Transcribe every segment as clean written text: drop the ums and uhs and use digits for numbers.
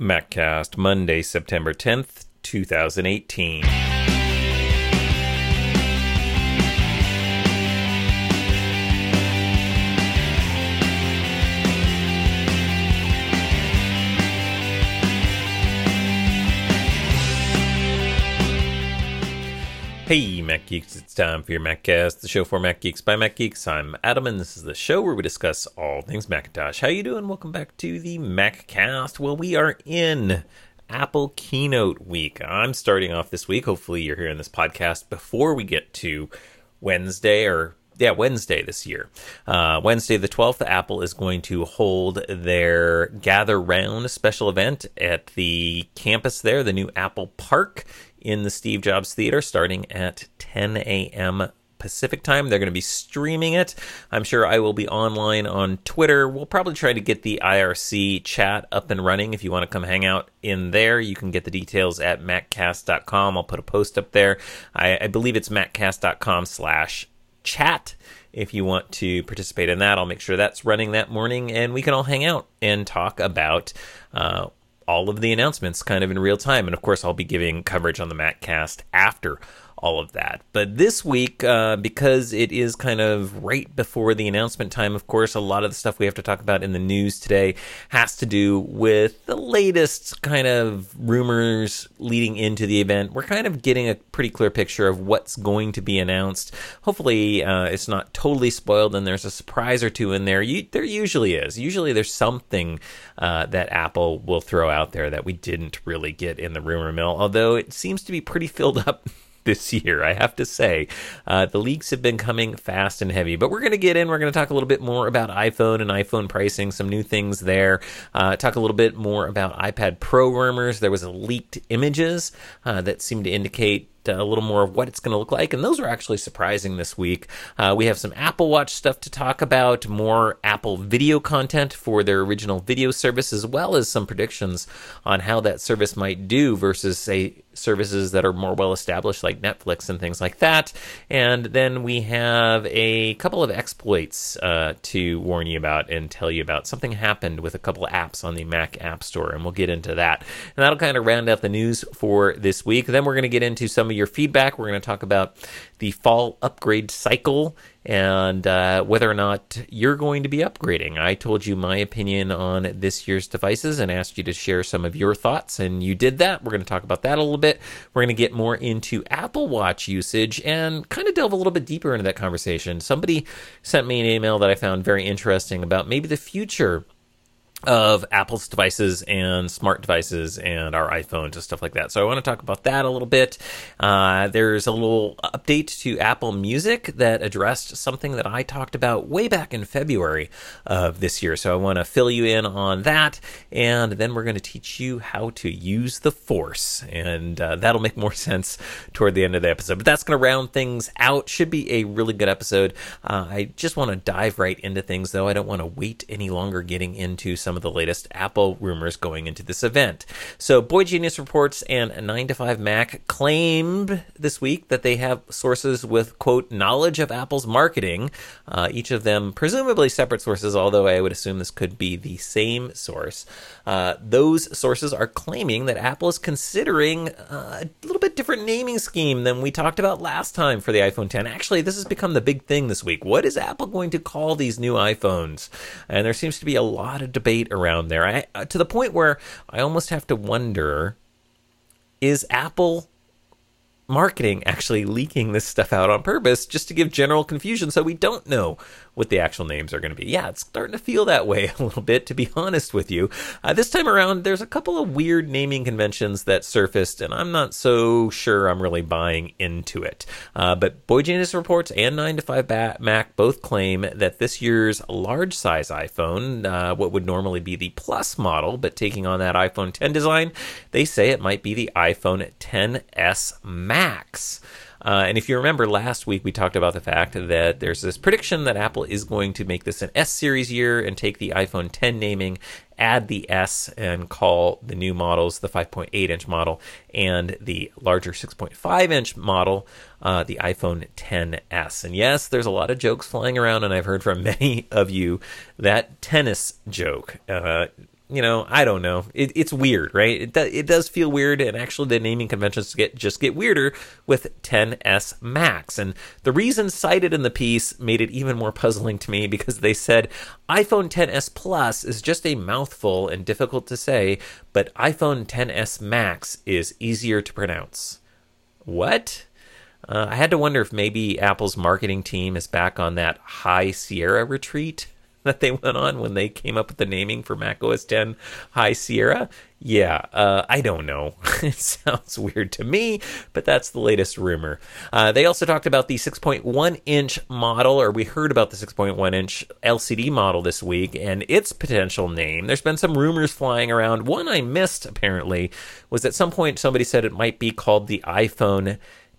MacCast, Monday, September 10th, 2018. Hey, Mac Geeks, it's time for your MacCast, the show for Mac Geeks by Mac Geeks. I'm Adam, and this is the show where we discuss all things Macintosh. How you doing? Welcome back to the MacCast. Well, we are in Apple Keynote Week. I'm starting off this week. Hopefully you're hearing this podcast before we get to Wednesday this year. Wednesday the 12th, Apple is going to hold their Gather Round special event at the campus there, the new Apple Park in the Steve Jobs Theater, starting at 10 a.m. Pacific time. They're going to be streaming it. I'm sure I will be online on Twitter. We'll probably try to get the IRC chat up and running. If you want to come hang out in there, you can get the details at maccast.com. I'll put a post up there. I believe it's maccast.com/chat. If you want to participate in that, I'll make sure that's running that morning, and we can all hang out and talk about all of the announcements kind of in real time. And of course, I'll be giving coverage on the MacCast after all of that. But this week, because it is kind of right before the announcement time, of course, a lot of the stuff we have to talk about in the news today has to do with the latest kind of rumors leading into the event. We're kind of getting a pretty clear picture of what's going to be announced. Hopefully, it's not totally spoiled and there's a surprise or two in there. There usually is. Usually there's something that Apple will throw out there that we didn't really get in the rumor mill, although it seems to be pretty filled up this year, I have to say. The leaks have been coming fast and heavy, but we're going to we're going to talk a little bit more about iPhone and iPhone pricing, some new things there, talk a little bit more about iPad Pro rumors. There was leaked images that seemed to indicate a little more of what it's going to look like, and those are actually surprising this week. We have some Apple Watch stuff to talk about, more Apple video content for their original video service, as well as some predictions on how that service might do versus, say, services that are more well-established like Netflix and things like that. And then we have a couple of exploits to warn you about and tell you about. Something happened with a couple of apps on the Mac App Store, and we'll get into that. And that'll kind of round out the news for this week. Then we're going to get into some of your feedback. We're going to talk about the fall upgrade cycle and whether or not you're going to be upgrading. I told you my opinion on this year's devices and asked you to share some of your thoughts, and you did that. We're going to talk about that a little bit. We're going to get more into Apple Watch usage and kind of delve a little bit deeper into that conversation. Somebody sent me an email that I found very interesting about maybe the future of Apple's devices and smart devices and our iPhones and stuff like that. So I want to talk about that a little bit. There's a little update to Apple Music that addressed something that I talked about way back in February of this year. So I want to fill you in on that. And then we're going to teach you how to use the Force. And that'll make more sense toward the end of the episode. But that's going to round things out. Should be a really good episode. I just want to dive right into things, though. I don't want to wait any longer getting into some of the latest Apple rumors going into this event. So Boy Genius Reports and 9to5Mac claimed this week that they have sources with, quote, knowledge of Apple's marketing. Each of them presumably separate sources, although I would assume this could be the same source. Those sources are claiming that Apple is considering a little bit different naming scheme than we talked about last time for the iPhone X. Actually, this has become the big thing this week. What is Apple going to call these new iPhones? And there seems to be a lot of debate around there, to the point where I almost have to wonder, is Apple marketing actually leaking this stuff out on purpose just to give general confusion so we don't know what the actual names are going to be? Yeah, it's starting to feel that way a little bit, to be honest with you. This time around, there's a couple of weird naming conventions that surfaced, and I'm not so sure I'm really buying into it. But Boy Genius Reports and 9to5Mac both claim that this year's large-size iPhone, what would normally be the Plus model, but taking on that iPhone X design, they say it might be the iPhone XS Max. And if you remember last week, we talked about the fact that there's this prediction that Apple is going to make this an S series year and take the iPhone X naming, add the S, and call the new models the 5.8-inch model and the larger 6.5-inch model the iPhone XS. And yes, there's a lot of jokes flying around, and I've heard from many of you that tennis joke. I don't know. It's weird, right? It does feel weird, and actually the naming conventions just get weirder with XS Max. And the reasons cited in the piece made it even more puzzling to me, because they said iPhone XS Plus is just a mouthful and difficult to say, but iPhone XS Max is easier to pronounce. What? I had to wonder if maybe Apple's marketing team is back on that High Sierra retreat that they went on when they came up with the naming for macOS 10 High Sierra. Yeah, I don't know. It sounds weird to me, but that's the latest rumor. They also talked about the 6.1-inch model, or we heard about the 6.1-inch LCD model this week, and its potential name. There's been some rumors flying around. One I missed, apparently, was at some point somebody said it might be called the iPhone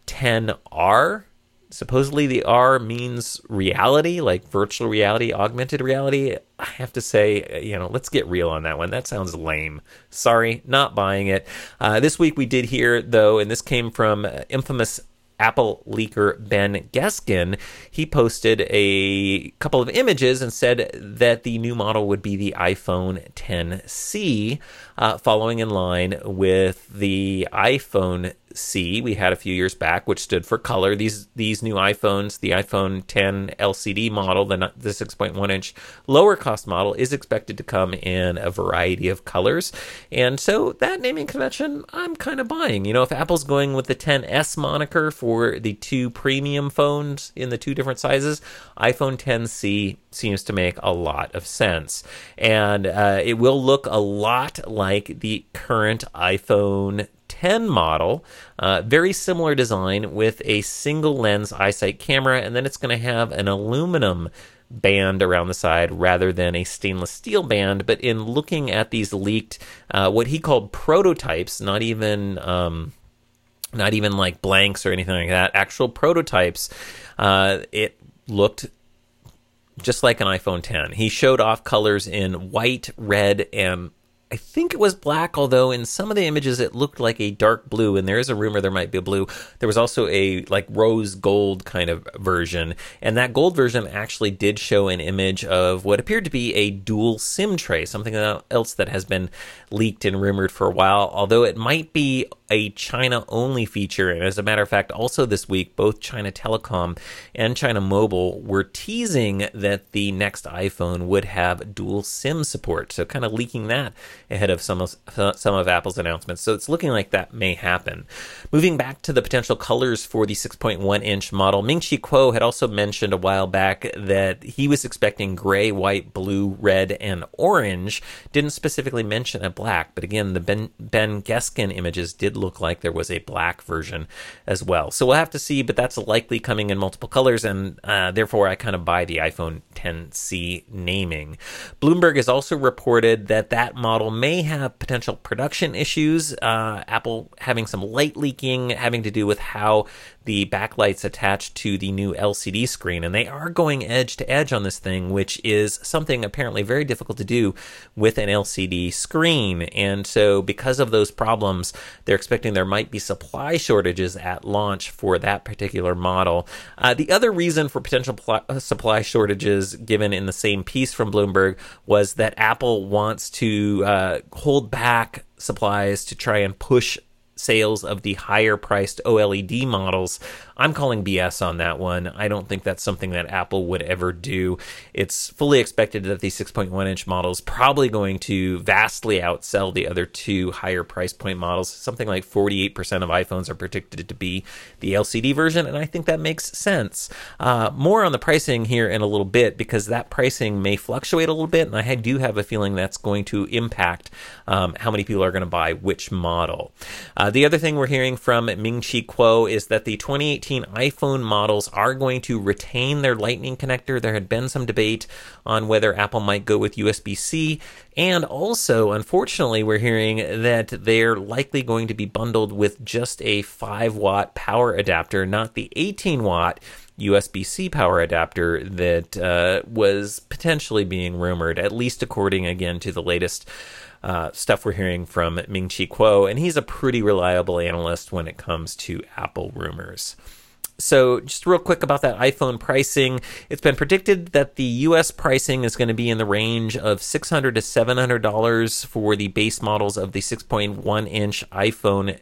XR. Supposedly the R means reality, like virtual reality, augmented reality. I have to say, let's get real on that one. That sounds lame. Sorry, not buying it. This week we did hear, though, and this came from infamous Apple leaker Ben Geskin. He posted a couple of images and said that the new model would be the iPhone XC, following in line with the iPhone C we had a few years back, which stood for color. These new iPhones, the iPhone 10 LCD model, the 6.1-inch lower cost model, is expected to come in a variety of colors. And so that naming convention, I'm kind of buying. If Apple's going with the XS moniker for the two premium phones in the two different sizes, iPhone XC seems to make a lot of sense. And it will look a lot like the current iPhone 10 model, very similar design with a single lens iSight camera, and then it's going to have an aluminum band around the side rather than a stainless steel band. But in looking at these leaked, what he called prototypes, not even like blanks or anything like that, actual prototypes, it looked just like an iPhone 10. He showed off colors in white, red, and I think it was black, although in some of the images it looked like a dark blue, and there is a rumor there might be a blue. There was also a like rose gold kind of version, and that gold version actually did show an image of what appeared to be a dual SIM tray, something else that has been leaked and rumored for a while, although it might be a China-only feature. And as a matter of fact, also this week, both China Telecom and China Mobile were teasing that the next iPhone would have dual SIM support, so kind of leaking that ahead of some of Apple's announcements. So it's looking like that may happen. Moving back to the potential colors for the 6.1-inch model, Ming-Chi Kuo had also mentioned a while back that he was expecting gray, white, blue, red, and orange. Didn't specifically mention a black, but again, the Ben Geskin images did look like there was a black version as well. So we'll have to see, but that's likely coming in multiple colors, and therefore I kind of buy the iPhone XC naming. Bloomberg has also reported that model may have potential production issues, Apple having some light leaking having to do with how the backlights attached to the new LCD screen, and they are going edge to edge on this thing, which is something apparently very difficult to do with an LCD screen. And so because of those problems, they're expecting there might be supply shortages at launch for that particular model. The other reason for potential supply shortages given in the same piece from Bloomberg was that Apple wants to hold back supplies to try and push sales of the higher priced OLED models. I'm calling BS on that one. I don't think that's something that Apple would ever do. It's fully expected that the 6.1-inch model is probably going to vastly outsell the other two higher price point models. Something like 48% of iPhones are predicted to be the LCD version, and I think that makes sense. More on the pricing here in a little bit, because that pricing may fluctuate a little bit, and I do have a feeling that's going to impact how many people are going to buy which model. The other thing we're hearing from Ming-Chi Kuo is that the 2018 iPhone models are going to retain their Lightning connector. There had been some debate on whether Apple might go with USB-C, and also, unfortunately, we're hearing that they're likely going to be bundled with just a 5-watt power adapter, not the 18-watt USB-C power adapter that was potentially being rumored, at least according, again, to the latest stuff we're hearing from Ming-Chi Kuo, and he's a pretty reliable analyst when it comes to Apple rumors. So just real quick about that iPhone pricing, it's been predicted that the U.S. pricing is going to be in the range of $600 to $700 for the base models of the 6.1-inch iPhone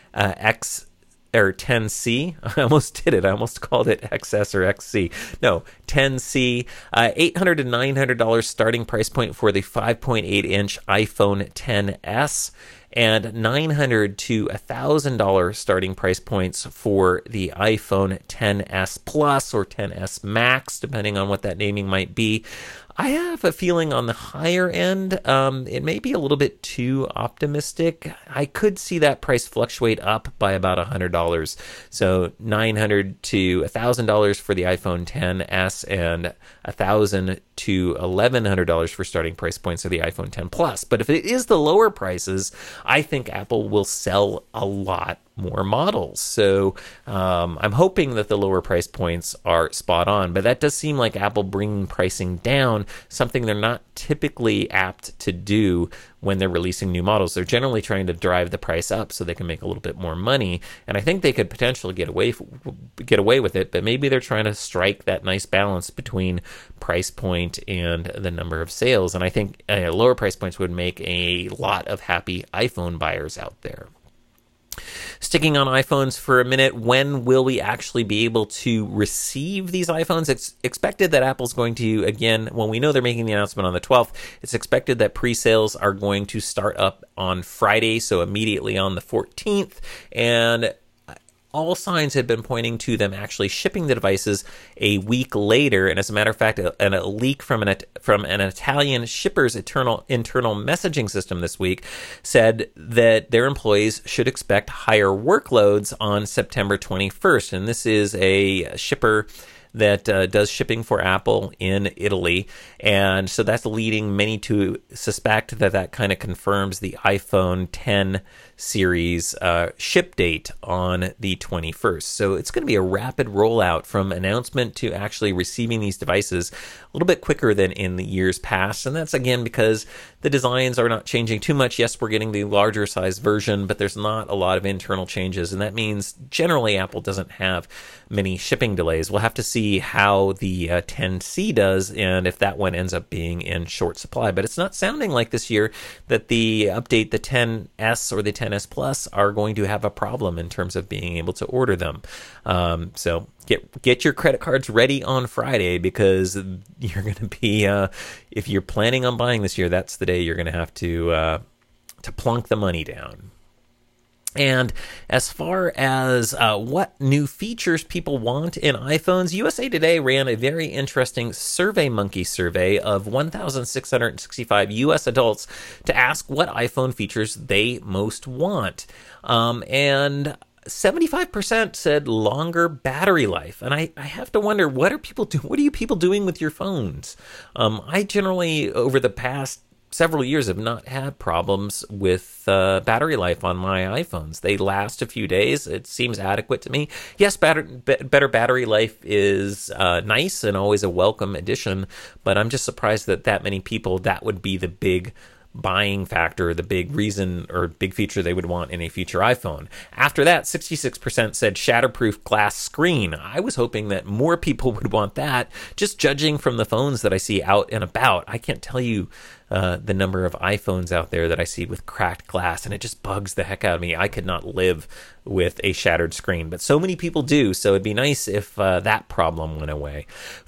X or 10C. I almost did it. I almost called it XS or XC. No, 10C. $800 to $900 starting price point for the 5.8-inch iPhone 10s. And $900 to $1,000 starting price points for the iPhone 10s Plus or 10s Max, depending on what that naming might be. I have a feeling on the higher end, it may be a little bit too optimistic. I could see that price fluctuate up by about $100. So $900 to $1,000 for the iPhone 10s and $1,000 to $1,100 for starting price points of the iPhone 10 Plus. But if it is the lower prices, I think Apple will sell a lot more models. So I'm hoping that the lower price points are spot on, but that does seem like Apple bringing pricing down, something they're not typically apt to do when they're releasing new models. They're generally trying to drive the price up so they can make a little bit more money, and I think they could potentially get away with it, but maybe they're trying to strike that nice balance between price point and the number of sales, and I think lower price points would make a lot of happy iPhone buyers out there. Sticking on iPhones for a minute, when will we actually be able to receive these iPhones? It's expected that Apple's going to, again, when we know they're making the announcement on the 12th, it's expected that pre-sales are going to start up on Friday, so immediately on the 14th, and all signs have been pointing to them actually shipping the devices a week later. And as a matter of fact, a leak from an Italian shipper's internal messaging system this week said that their employees should expect higher workloads on September 21st. And this is a shipper that does shipping for Apple in Italy. And so that's leading many to suspect that kind of confirms the iPhone 10 series ship date on the 21st. So it's going to be a rapid rollout from announcement to actually receiving these devices a little bit quicker than in the years past. And that's again because the designs are not changing too much. Yes, we're getting the larger size version, but there's not a lot of internal changes. And that means generally Apple doesn't have many shipping delays. We'll have to see how the 10C does and if that one ends up being in short supply. But it's not sounding like this year that the update, the 10S or the 10S Plus, are going to have a problem in terms of being able to order them. So get your credit cards ready on Friday, because you're going to be, if you're planning on buying this year, that's the day you're going to have to plunk the money down. And as far as what new features people want in iPhones, USA Today ran a very interesting SurveyMonkey survey of 1,665 U.S. adults to ask what iPhone features they most want. And 75% said longer battery life. And I have to wonder, what are you people doing with your phones? I generally, over the past several years, have not had problems with battery life on my iPhones. They last a few days. It seems adequate to me. Yes, better battery life is nice and always a welcome addition, but I'm just surprised that many people, that would be the big buying factor, the big reason or big feature they would want in a future iPhone. After that, 66% said shatterproof glass screen. I was hoping that more people would want that, just judging from the phones that I see out and about. I can't tell you the number of iPhones out there that I see with cracked glass, and it just bugs the heck out of me. I could not live with a shattered screen, but so many people do, so it'd be nice if that problem went away.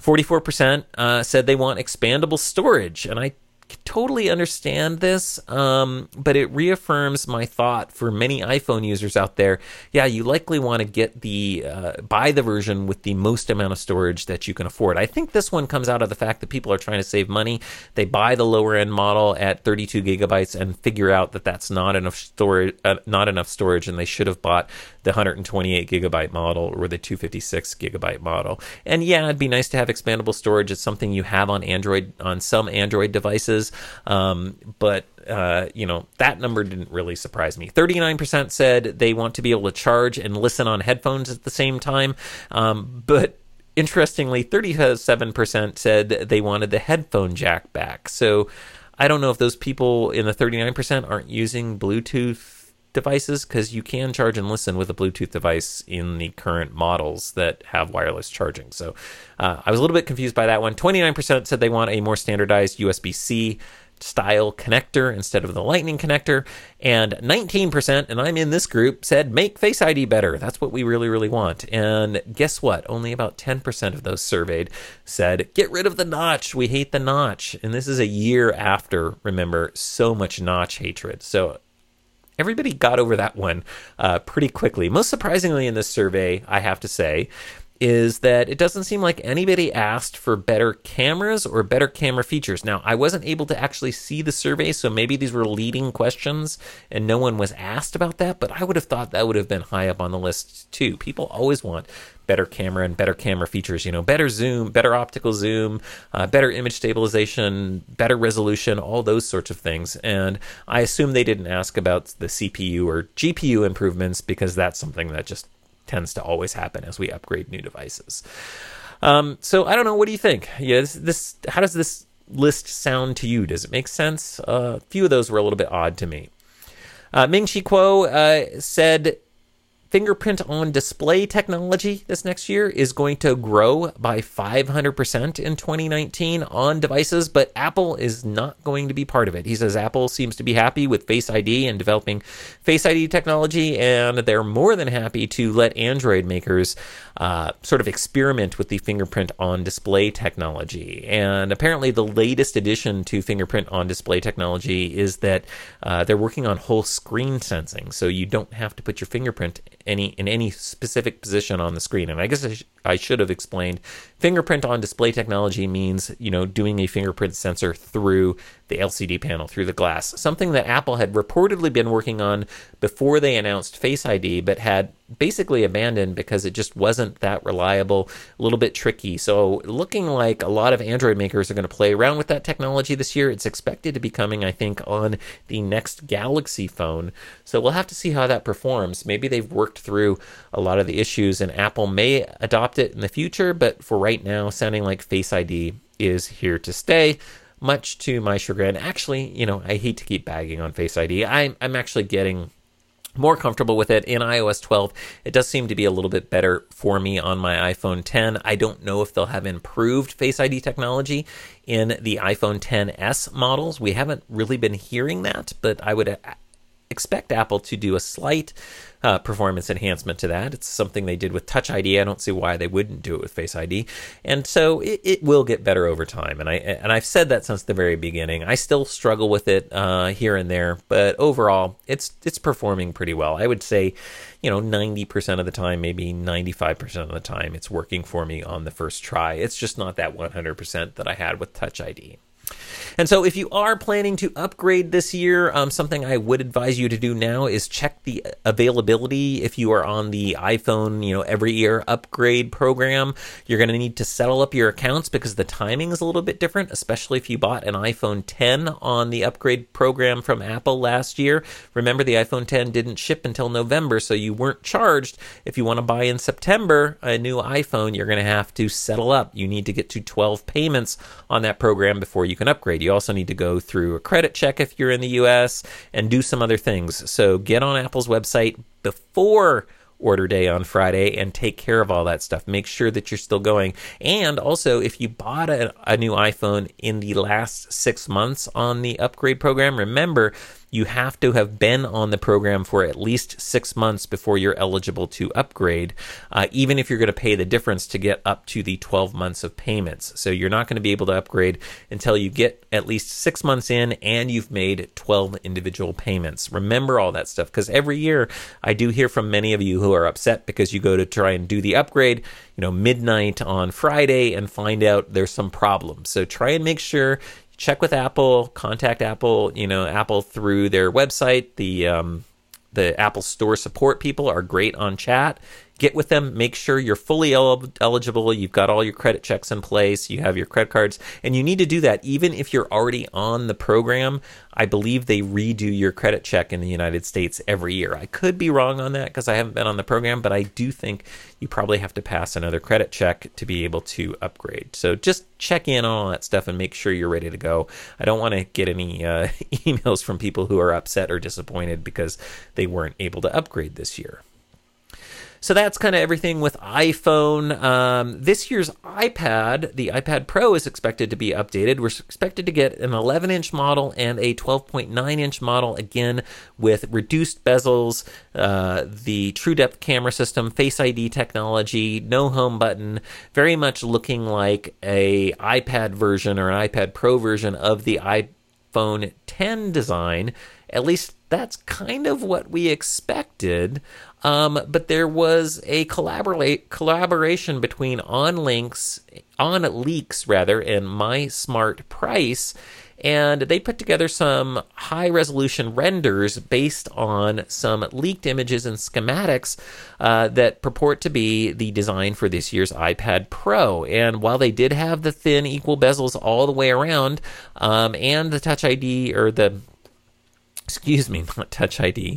44% said they want expandable storage, and I totally understand this, but it reaffirms my thought for many iPhone users out there. Yeah, you likely want to get buy the version with the most amount of storage that you can afford. I think this one comes out of the fact that people are trying to save money. They buy the lower end model at 32 gigabytes and figure out that that's not enough storage, and they should have bought the 128 gigabyte model or the 256 gigabyte model. And yeah, it'd be nice to have expandable storage. It's something you have on some Android devices. But that number didn't really surprise me. 39% said they want to be able to charge and listen on headphones at the same time. But interestingly, 37% said they wanted the headphone jack back. So I don't know if those people in the 39% aren't using Bluetooth devices, because you can charge and listen with a Bluetooth device in the current models that have wireless charging. So I was a little bit confused by that one. 29% said they want a more standardized USB-C style connector instead of the Lightning connector, and 19%, and I'm in this group, said make Face ID better. That's what we really, really want. And guess what? Only about 10% of those surveyed said get rid of the notch. We hate the notch. And this is a year after, remember, so much notch hatred. So everybody got over that one pretty quickly. Most surprisingly in this survey, I have to say, is that it doesn't seem like anybody asked for better cameras or better camera features. Now, I wasn't able to actually see the survey, so maybe these were leading questions and no one was asked about that, but I would have thought that would have been high up on the list too. People always want better camera and better camera features, better zoom, better optical zoom, better image stabilization, better resolution, all those sorts of things. And I assume they didn't ask about the CPU or GPU improvements, because that's something that just tends to always happen as we upgrade new devices. So I don't know. What do you think? Yeah, how does this list sound to you? Does it make sense? A few of those were a little bit odd to me. Ming-Chi Kuo said fingerprint on display technology this next year is going to grow by 500% in 2019 on devices, but Apple is not going to be part of it. He says Apple seems to be happy with Face ID and developing Face ID technology, and they're more than happy to let Android makers sort of experiment with the fingerprint on display technology. And apparently the latest addition to fingerprint on display technology is that they're working on whole screen sensing, so you don't have to put your fingerprint in any specific position on the screen. And I guess I should have explained, fingerprint on display technology means, doing a fingerprint sensor through the LCD panel, through the glass. Something that Apple had reportedly been working on before they announced Face ID, but had basically abandoned because it just wasn't that reliable, a little bit tricky. So looking like a lot of Android makers are going to play around with that technology this year. It's expected to be coming, I think, on the next Galaxy phone. So we'll have to see how that performs. Maybe they've worked through a lot of the issues and Apple may adopt it in the future, but for right now, sounding like Face ID is here to stay, much to my chagrin. Actually, I hate to keep bagging on Face ID. I'm actually getting more comfortable with it in iOS 12. It does seem to be a little bit better for me on my iPhone 10. I don't know if they'll have improved Face ID technology in the iPhone 10s models. We haven't really been hearing that, but I would expect Apple to do a slight performance enhancement to that. It's something they did with Touch ID. I don't see why they wouldn't do it with Face ID. And so it will get better over time. And I've said that since the very beginning. I still struggle with it here and there, but overall, it's performing pretty well. I would say, 90% of the time, maybe 95% of the time, it's working for me on the first try. It's just not that 100% that I had with Touch ID. And so if you are planning to upgrade this year, something I would advise you to do now is check the availability. If you are on the iPhone, every year upgrade program, you're going to need to settle up your accounts because the timing is a little bit different, especially if you bought an iPhone 10 on the upgrade program from Apple last year. Remember, the iPhone 10 didn't ship until November, so you weren't charged. If you want to buy in September a new iPhone, you're going to have to settle up. You need to get to 12 payments on that program before you can upgrade. You also need to go through a credit check if you're in the US and do some other things. So get on Apple's website before order day on Friday and take care of all that stuff. Make sure that you're still going. And also, if you bought a new iPhone in the last 6 months on the upgrade program, remember, you have to have been on the program for at least 6 months before you're eligible to upgrade, even if you're going to pay the difference to get up to the 12 months of payments. So you're not going to be able to upgrade until you get at least 6 months in and you've made 12 individual payments. Remember all that stuff, because every year I do hear from many of you who are upset because you go to try and do the upgrade, midnight on Friday and find out there's some problems. So try and make sure check with Apple, contact Apple, Apple through their website. The Apple Store support people are great on chat. get with them, make sure you're fully eligible, you've got all your credit checks in place, you have your credit cards, and you need to do that even if you're already on the program. I believe they redo your credit check in the United States every year. I could be wrong on that because I haven't been on the program, but I do think you probably have to pass another credit check to be able to upgrade. So just check in on all that stuff and make sure you're ready to go. I don't want to get any emails from people who are upset or disappointed because they weren't able to upgrade this year. So that's kind of everything with iPhone. This year's iPad, the iPad Pro, is expected to be updated. We're expected to get an 11-inch model and a 12.9-inch model, again, with reduced bezels, the True Depth camera system, Face ID technology, no home button, very much looking like a iPad version or an iPad Pro version of the iPhone X design. At least that's kind of what we expected. But there was a collaboration between OnLeaks and My Smart Price, and they put together some high-resolution renders based on some leaked images and schematics that purport to be the design for this year's iPad Pro. And while they did have the thin, equal bezels all the way around, and the Touch ID, or the... Excuse me, not Touch ID.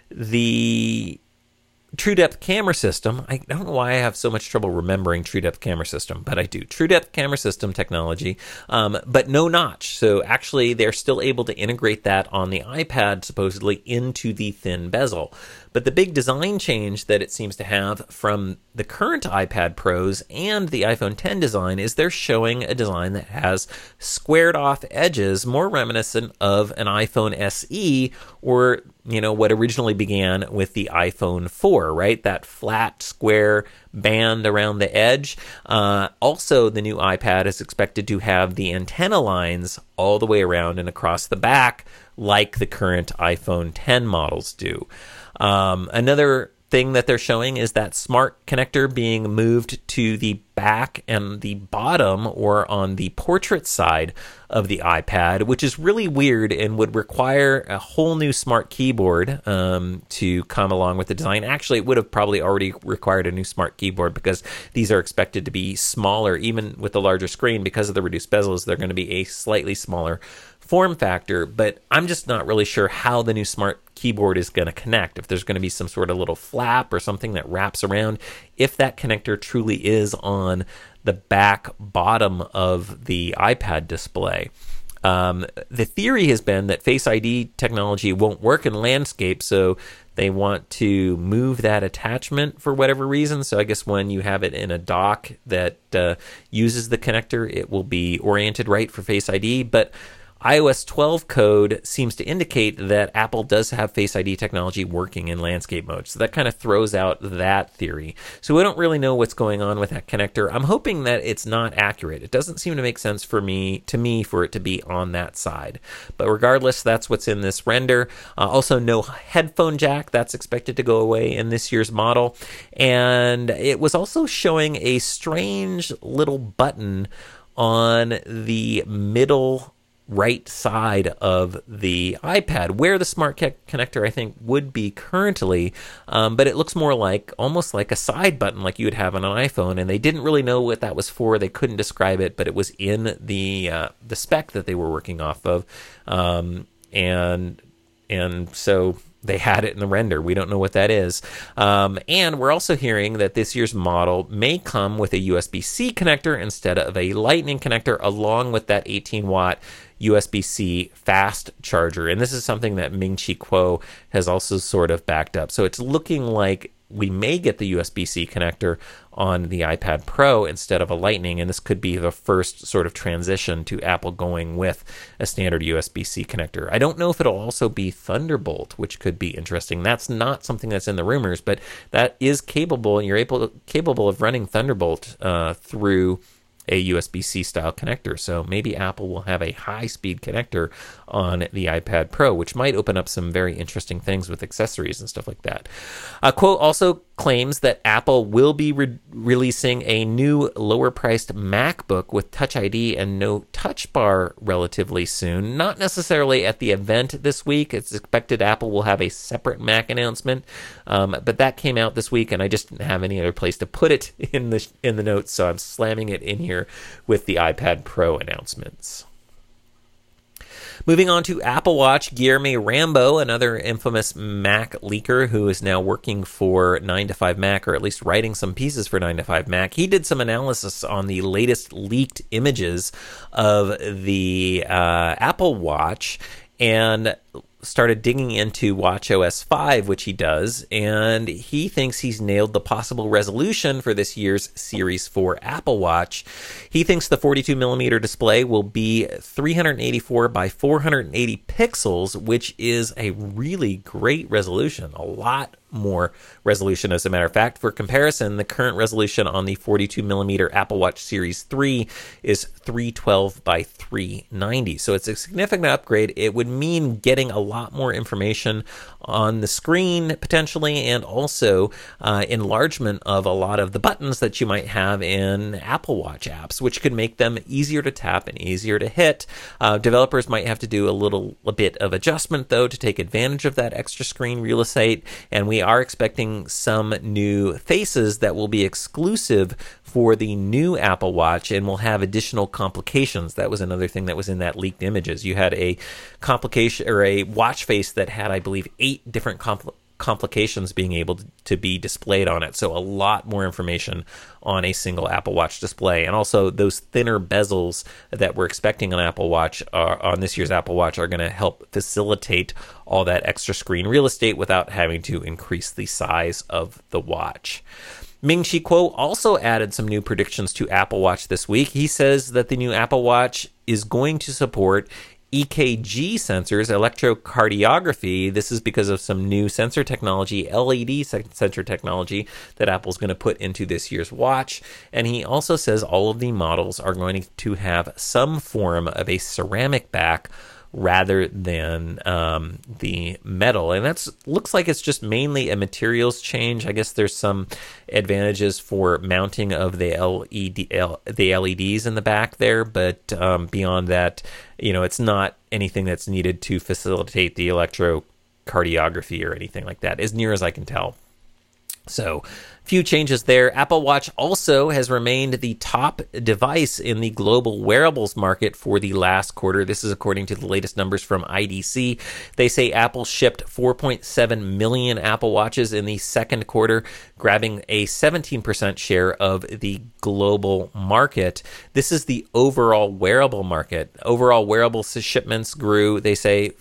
The True Depth camera system, I don't know why I have so much trouble remembering True Depth camera system, but I do. True Depth camera system technology, but no notch. So actually, they're still able to integrate that on the iPad, supposedly, into the thin bezel. But the big design change that it seems to have from the current iPad Pros and the iPhone X design is they're showing a design that has squared off edges, more reminiscent of an iPhone SE, or, you know, what originally began with the iPhone 4, right? That flat, square band around the edge. Also, the new iPad is expected to have the antenna lines all the way around and across the back, like the current iPhone X models do. Another thing that they're showing is that smart connector being moved to the back and the bottom, or on the portrait side of the iPad, which is really weird and would require a whole new smart keyboard to come along with the design. Actually, it would have probably already required a new smart keyboard because these are expected to be smaller, even with the larger screen. Because of the reduced bezels, they're going to be a slightly smaller form factor, but I'm just not really sure how the new smart keyboard is going to connect. If there's going to be some sort of little flap or something that wraps around, if that connector truly is on the back bottom of the iPad display. The theory has been that Face ID technology won't work in landscape, so they want to move that attachment for whatever reason. So I guess when you have it in a dock that uses the connector, it will be oriented right for Face ID, but iOS 12 code seems to indicate that Apple does have Face ID technology working in landscape mode. So that kind of throws out that theory. So we don't really know what's going on with that connector. I'm hoping that it's not accurate. It doesn't seem to make sense for me for it to be on that side. But regardless, that's what's in this render. Also, no headphone jack. That's expected to go away in this year's model. And it was also showing a strange little button on the middle right side of the iPad, where the smart connector, I think, would be currently, but it looks more like, almost like a side button like you would have on an iPhone, and they didn't really know what that was for. They couldn't describe it, but it was in the spec that they were working off of, and so they had it in the render. We don't know what that is. And we're also hearing that this year's model may come with a USB-C connector instead of a Lightning connector, along with that 18-watt USB-C fast charger. And this is something that Ming-Chi Kuo has also sort of backed up. So it's looking like we may get the USB-C connector on the iPad Pro instead of a Lightning, and this could be the first sort of transition to Apple going with a standard USB-C connector. I don't know if it'll also be Thunderbolt, which could be interesting. That's not something that's in the rumors, but that is capable, and you're capable of running Thunderbolt through a USB-C style connector. So maybe Apple will have a high-speed connector on the iPad Pro, which might open up some very interesting things with accessories and stuff like that. Kuo also claims that Apple will be releasing a new lower-priced MacBook with Touch ID and no Touch Bar relatively soon. Not necessarily at the event this week. It's expected Apple will have a separate Mac announcement, but that came out this week, and I just didn't have any other place to put it in the notes, so I'm slamming it in here with the iPad Pro announcements. Moving on to Apple Watch, Guilherme Rambo, another infamous Mac leaker who is now working for 9to5Mac, or at least writing some pieces for 9to5Mac. He did some analysis on the latest leaked images of the Apple Watch and started digging into watchOS 5, which he does, and he thinks he's nailed the possible resolution for this year's Series 4 Apple Watch. He thinks the 42mm display will be 384 by 480 pixels, which is a really great resolution, a lot more resolution, as a matter of fact. For comparison, the current resolution on the 42mm Apple Watch Series 3 is 312 by 390. So it's a significant upgrade. It would mean getting a lot more information on the screen, potentially, and also enlargement of a lot of the buttons that you might have in Apple Watch apps, which could make them easier to tap and easier to hit. Developers might have to do a bit of adjustment, though, to take advantage of that extra screen real estate, and we are expecting some new faces that will be exclusive for the new Apple Watch and will have additional complications. That was another thing that was in that leaked images. You had a complication, or a watch face that had, I believe, 8 different complications being able to be displayed on it. So a lot more information on a single Apple Watch display. And also those thinner bezels that we're expecting on Apple Watch, on this year's Apple Watch, are going to help facilitate all that extra screen real estate without having to increase the size of the watch. Ming-Chi Kuo also added some new predictions to Apple Watch this week. He says that the new Apple Watch is going to support EKG sensors, electrocardiography. This is because of some new sensor technology, LED sensor technology, that Apple's going to put into this year's watch. And he also says all of the models are going to have some form of a ceramic back rather than the metal. And that looks like it's just mainly a materials change. I guess there's some advantages for mounting of the LEDs in the back there, but beyond that, it's not anything that's needed to facilitate the electrocardiography or anything like that, as near as I can tell. So, few changes there. Apple Watch also has remained the top device in the global wearables market for the last quarter. This is according to the latest numbers from IDC. They say Apple shipped 4.7 million Apple Watches in the second quarter, grabbing a 17% share of the global market. This is the overall wearable market. Overall wearable shipments grew, they say,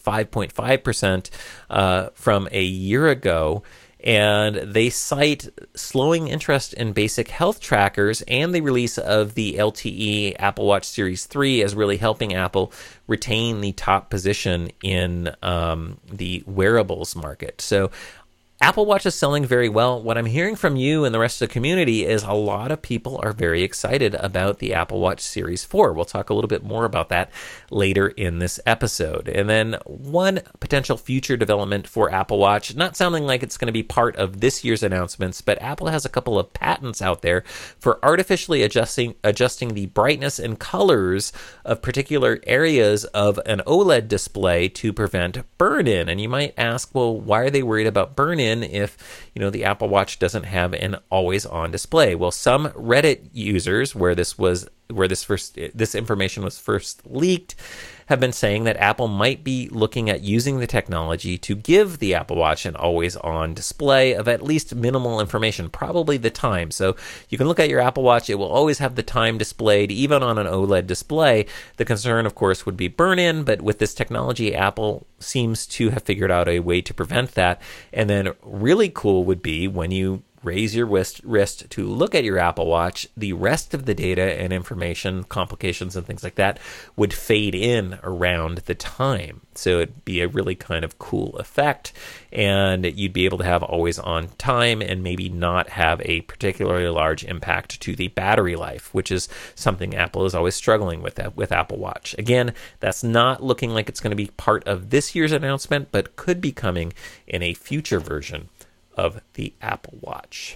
5.5% from a year ago. And they cite slowing interest in basic health trackers and the release of the LTE Apple Watch Series 3 as really helping Apple retain the top position in the wearables market. So Apple Watch is selling very well. What I'm hearing from you and the rest of the community is a lot of people are very excited about the Apple Watch Series 4. We'll talk a little bit more about that later in this episode. And then one potential future development for Apple Watch, not sounding like it's going to be part of this year's announcements, but Apple has a couple of patents out there for artificially adjusting the brightness and colors of particular areas of an OLED display to prevent burn-in. And you might ask, well, why are they worried about burn-in if the Apple Watch doesn't have an always-on display? Well, some Reddit users, where this information was first leaked, have been saying that Apple might be looking at using the technology to give the Apple Watch an always-on display of at least minimal information, probably the time. So you can look at your Apple Watch, it will always have the time displayed, even on an OLED display. The concern, of course, would be burn-in, but with this technology, Apple seems to have figured out a way to prevent that. And then really cool would be when you raise your wrist to look at your Apple Watch, the rest of the data and information, complications and things like that, would fade in around the time. So it'd be a really kind of cool effect, and you'd be able to have always on time and maybe not have a particularly large impact to the battery life, which is something Apple is always struggling with Apple Watch. Again, that's not looking like it's going to be part of this year's announcement, but could be coming in a future version of the Apple Watch.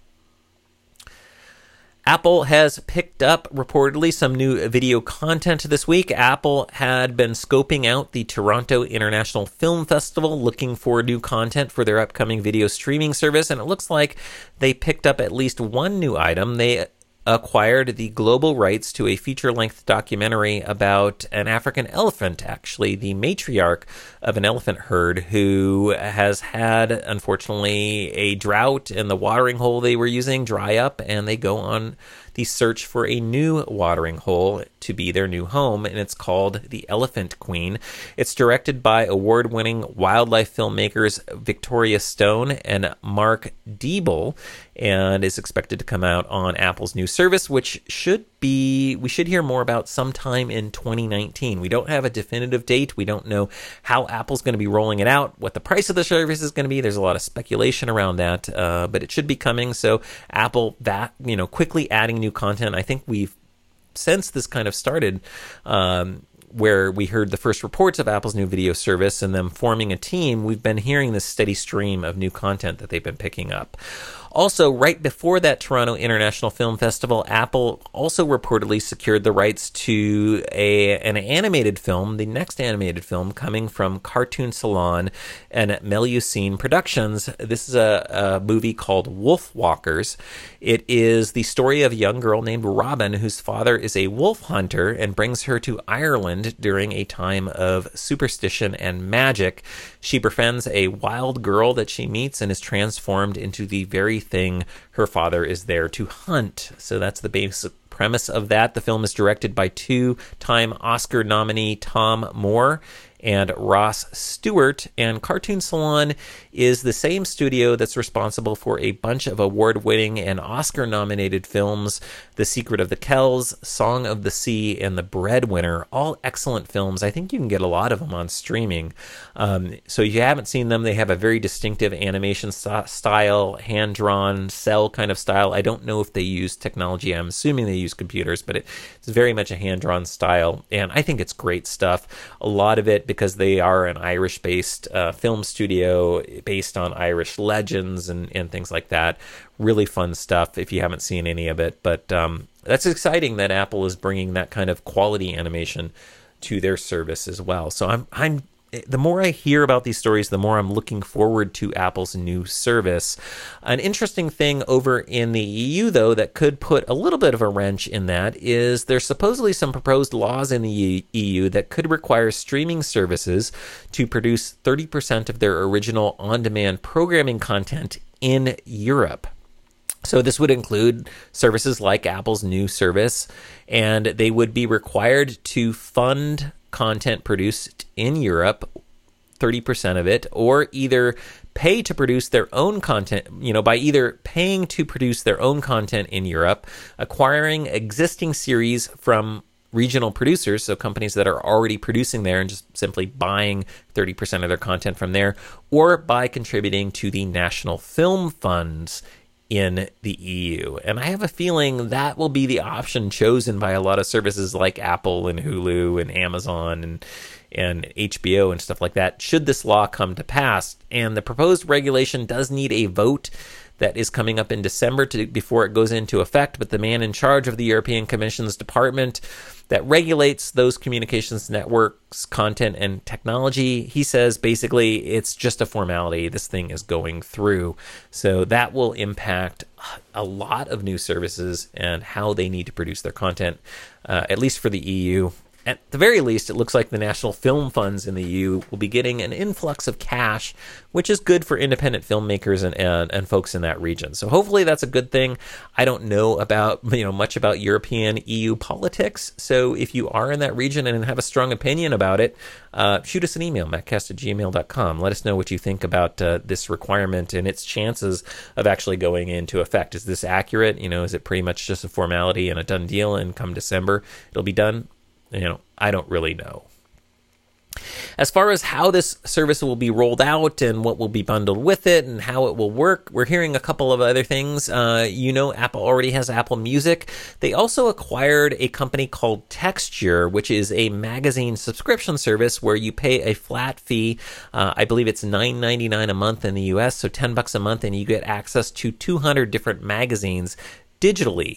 Apple has picked up, reportedly, some new video content this week. Apple had been scoping out the Toronto International Film Festival, looking for new content for their upcoming video streaming service, and it looks like they picked up at least one new item. They acquired the global rights to a feature-length documentary about an African elephant, actually, the matriarch of an elephant herd who has had, unfortunately, a drought and the watering hole they were using dry up, and they go on the search for a new watering hole to be their new home, and it's called The Elephant Queen. It's directed by award-winning wildlife filmmakers Victoria Stone and Mark Diebel, and is expected to come out on Apple's new service, which we should hear more about sometime in 2019. We don't have a definitive date. We don't know how Apple's going to be rolling it out, what the price of the service is going to be. There's a lot of speculation around that, but it should be coming. So Apple, quickly adding new content. I think we've, since this kind of started, where we heard the first reports of Apple's new video service and them forming a team, we've been hearing this steady stream of new content that they've been picking up. Also, right before that Toronto International Film Festival, Apple also reportedly secured the rights to an animated film, the next animated film coming from Cartoon Salon and Melusine Productions. This is a movie called Wolf Walkers. It is the story of a young girl named Robin, whose father is a wolf hunter and brings her to Ireland during a time of superstition and magic. She befriends a wild girl that she meets and is transformed into the very thing her father is there to hunt. So that's the basic premise of that. The film is directed by two-time Oscar nominee Tom Moore and Ross Stewart, and Cartoon Salon is the same studio that's responsible for a bunch of award-winning and Oscar-nominated films: The Secret of the Kells, Song of the Sea, and The Breadwinner. All excellent films. I think you can get a lot of them on streaming. So if you haven't seen them, they have a very distinctive animation style, hand-drawn, cell kind of style. I don't know if they use technology. I'm assuming they use computers, but it's very much a hand-drawn style, and I think it's great stuff. A lot of it because they are an Irish-based film studio based on Irish legends and things like that. Really fun stuff if you haven't seen any of it. But that's exciting that Apple is bringing that kind of quality animation to their service as well. So I'm the more I hear about these stories, the more I'm looking forward to Apple's new service. An interesting thing over in the EU, though, that could put a little bit of a wrench in that is there's supposedly some proposed laws in the EU that could require streaming services to produce 30% of their original on-demand programming content in Europe. So this would include services like Apple's new service, and they would be required to fund content produced in Europe, 30% of it, or either pay to produce their own content, by either paying to produce their own content in Europe, acquiring existing series from regional producers, so companies that are already producing there and just simply buying 30% of their content from there, or by contributing to the national film funds in the EU. And I have a feeling that will be the option chosen by a lot of services like Apple and Hulu and Amazon and HBO and stuff like that, should this law come to pass. And the proposed regulation does need a vote that is coming up in December before it goes into effect, but the man in charge of the European Commission's department that regulates those communications networks, content, and technology, he says basically it's just a formality. This thing is going through. So that will impact a lot of new services and how they need to produce their content, at least for the EU. At the very least, it looks like the national film funds in the EU will be getting an influx of cash, which is good for independent filmmakers and folks in that region. So hopefully that's a good thing. I don't know about much about European EU politics. So if you are in that region and have a strong opinion about it, shoot us an email, mattcast@gmail.com. Let us know what you think about this requirement and its chances of actually going into effect. Is this accurate? Is it pretty much just a formality and a done deal, and come December it'll be done? I don't really know. As far as how this service will be rolled out and what will be bundled with it and how it will work, we're hearing a couple of other things. Apple already has Apple Music. They also acquired a company called Texture, which is a magazine subscription service where you pay a flat fee. I believe it's $9.99 a month in the US, so $10 a month, and you get access to 200 different magazines digitally.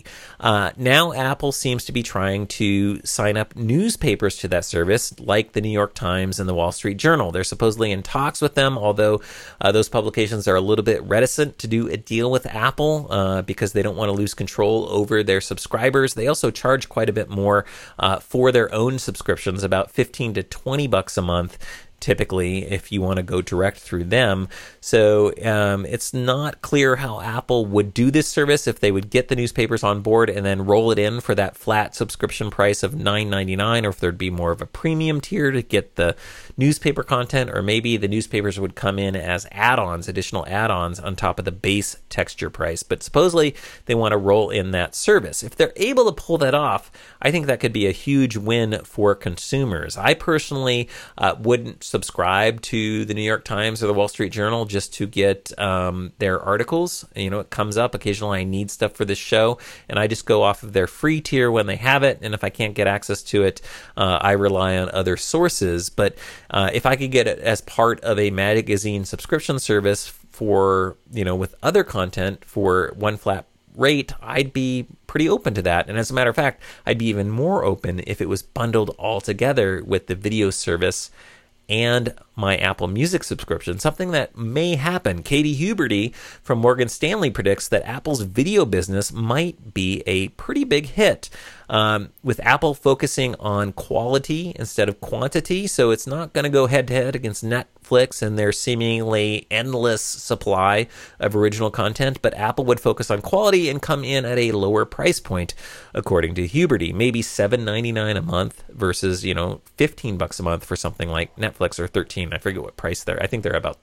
Now Apple seems to be trying to sign up newspapers to that service, like the New York Times and the Wall Street Journal. They're supposedly in talks with them, although those publications are a little bit reticent to do a deal with Apple because they don't want to lose control over their subscribers. They also charge quite a bit more for their own subscriptions, about $15 to $20 a month, typically, if you want to go direct through them. So it's not clear how Apple would do this service, if they would get the newspapers on board and then roll it in for that flat subscription price of $9.99, or if there'd be more of a premium tier to get the newspaper content, or maybe the newspapers would come in as add-ons, additional add-ons on top of the base Texture price. But supposedly they want to roll in that service. If they're able to pull that off, I think that could be a huge win for consumers. I personally wouldn't subscribe to the New York Times or the Wall Street Journal just to get their articles. It comes up occasionally. I need stuff for this show, and I just go off of their free tier when they have it. And if I can't get access to it, I rely on other sources. But if I could get it as part of a magazine subscription service for, with other content for one flat rate, I'd be pretty open to that. And as a matter of fact, I'd be even more open if it was bundled all together with the video service and my Apple Music subscription, something that may happen. Katie Huberty from Morgan Stanley predicts that Apple's video business might be a pretty big hit, with Apple focusing on quality instead of quantity. So it's not going to go head-to-head against Netflix and their seemingly endless supply of original content, but Apple would focus on quality and come in at a lower price point, according to Huberty. Maybe $7.99 a month versus, $15 a month for something like Netflix, or $13. I forget what price they're. I think they're about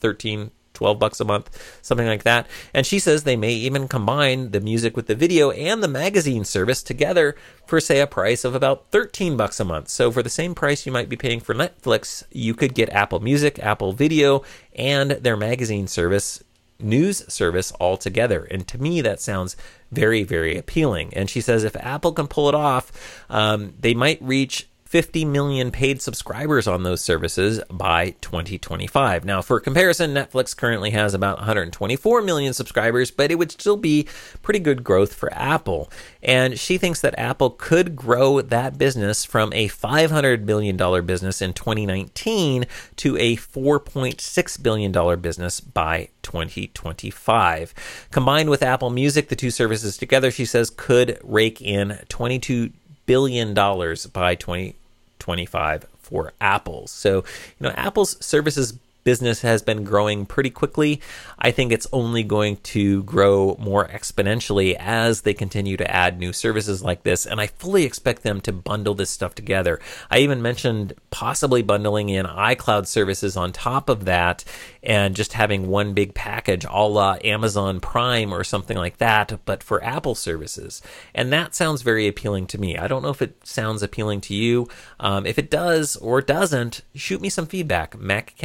$12 a month, something like that. And she says they may even combine the music with the video and the magazine service together for, say, a price of about $13 a month. So for the same price you might be paying for Netflix, you could get Apple Music, Apple Video, and their magazine service, news service all together. And to me, that sounds very, very appealing. And she says if Apple can pull it off, they might reach 50 million paid subscribers on those services by 2025. Now, for comparison, Netflix currently has about 124 million subscribers, but it would still be pretty good growth for Apple. And she thinks that Apple could grow that business from a $500 million business in 2019 to a $4.6 billion business by 2025. Combined with Apple Music, the two services together, she says, could rake in $22 billion by 2025 for Apple. So, Apple's services business has been growing pretty quickly. I think it's only going to grow more exponentially as they continue to add new services like this, and I fully expect them to bundle this stuff together. I even mentioned possibly bundling in iCloud services on top of that and just having one big package a la Amazon Prime or something like that, but for Apple services. And that sounds very appealing to me. I don't know if it sounds appealing to you. If it does or doesn't, shoot me some feedback.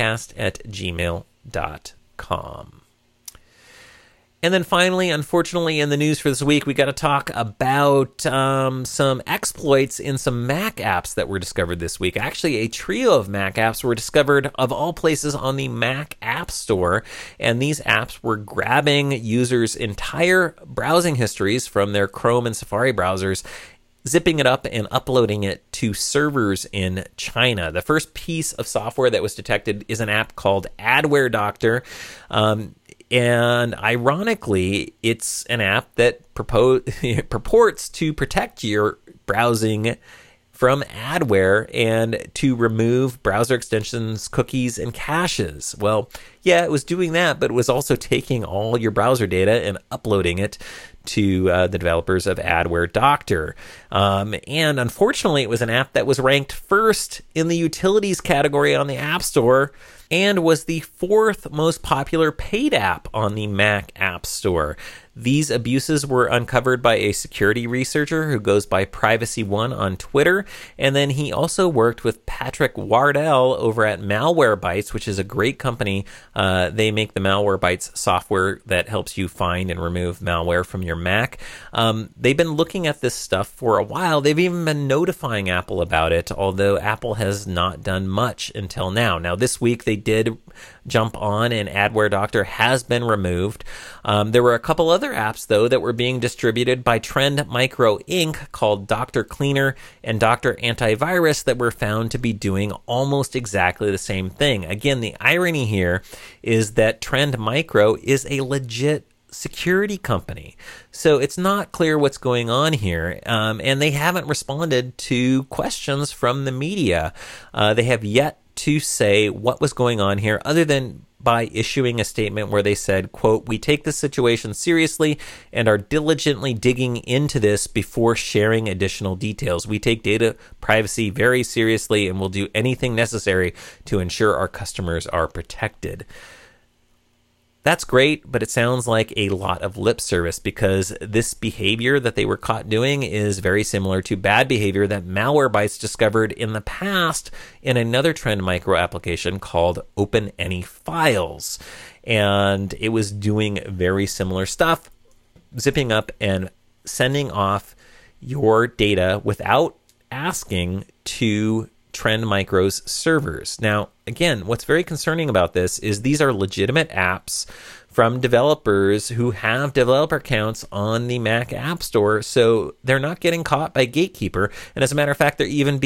maccast@gmail.com. And then finally, unfortunately, in the news for this week, we got to talk about some exploits in some Mac apps that were discovered this week. Actually, a trio of Mac apps were discovered, of all places, on the Mac App Store. And these apps were grabbing users' entire browsing histories from their Chrome and Safari browsers, zipping it up and uploading it to servers in China. The first piece of software that was detected is an app called Adware Doctor. And ironically, it's an app that purports to protect your browsing from adware and to remove browser extensions, cookies, and caches. Well, Yeah, it was doing that, but it was also taking all your browser data and uploading it to the developers of Adware Doctor. And unfortunately, it was an app that was ranked first in the utilities category on the App Store and was the fourth most popular paid app on the Mac App Store. These abuses were uncovered by a security researcher who goes by Privacy One on Twitter, and then he also worked with Patrick Wardell over at Malwarebytes, which is a great company. They make the Malwarebytes software that helps you find and remove malware from your Mac. They've been looking at this stuff for a while. They've even been notifying Apple about it, although Apple has not done much until now. Now, this week they did jump on, and Adware Doctor has been removed. There were a couple other apps, though, that were being distributed by Trend Micro Inc. called Dr. Cleaner and Dr. Antivirus that were found to be doing almost exactly the same thing. Again, the irony here is that Trend Micro is a legit security company. So it's not clear what's going on here, and they haven't responded to questions from the media. They have yet to say what was going on here, other than by issuing a statement where they said, quote, "We take this situation seriously and are diligently digging into this before sharing additional details. We take data privacy very seriously and will do anything necessary to ensure our customers are protected." That's great, but it sounds like a lot of lip service, because this behavior that they were caught doing is very similar to bad behavior that Malwarebytes discovered in the past in another Trend Micro application called OpenAnyFiles. And it was doing very similar stuff, zipping up and sending off your data without asking to Trend Micro's servers. Now, again, what's very concerning about this is these are legitimate apps from developers who have developer accounts on the Mac App Store, so they're not getting caught by Gatekeeper. And as a matter of fact, they're even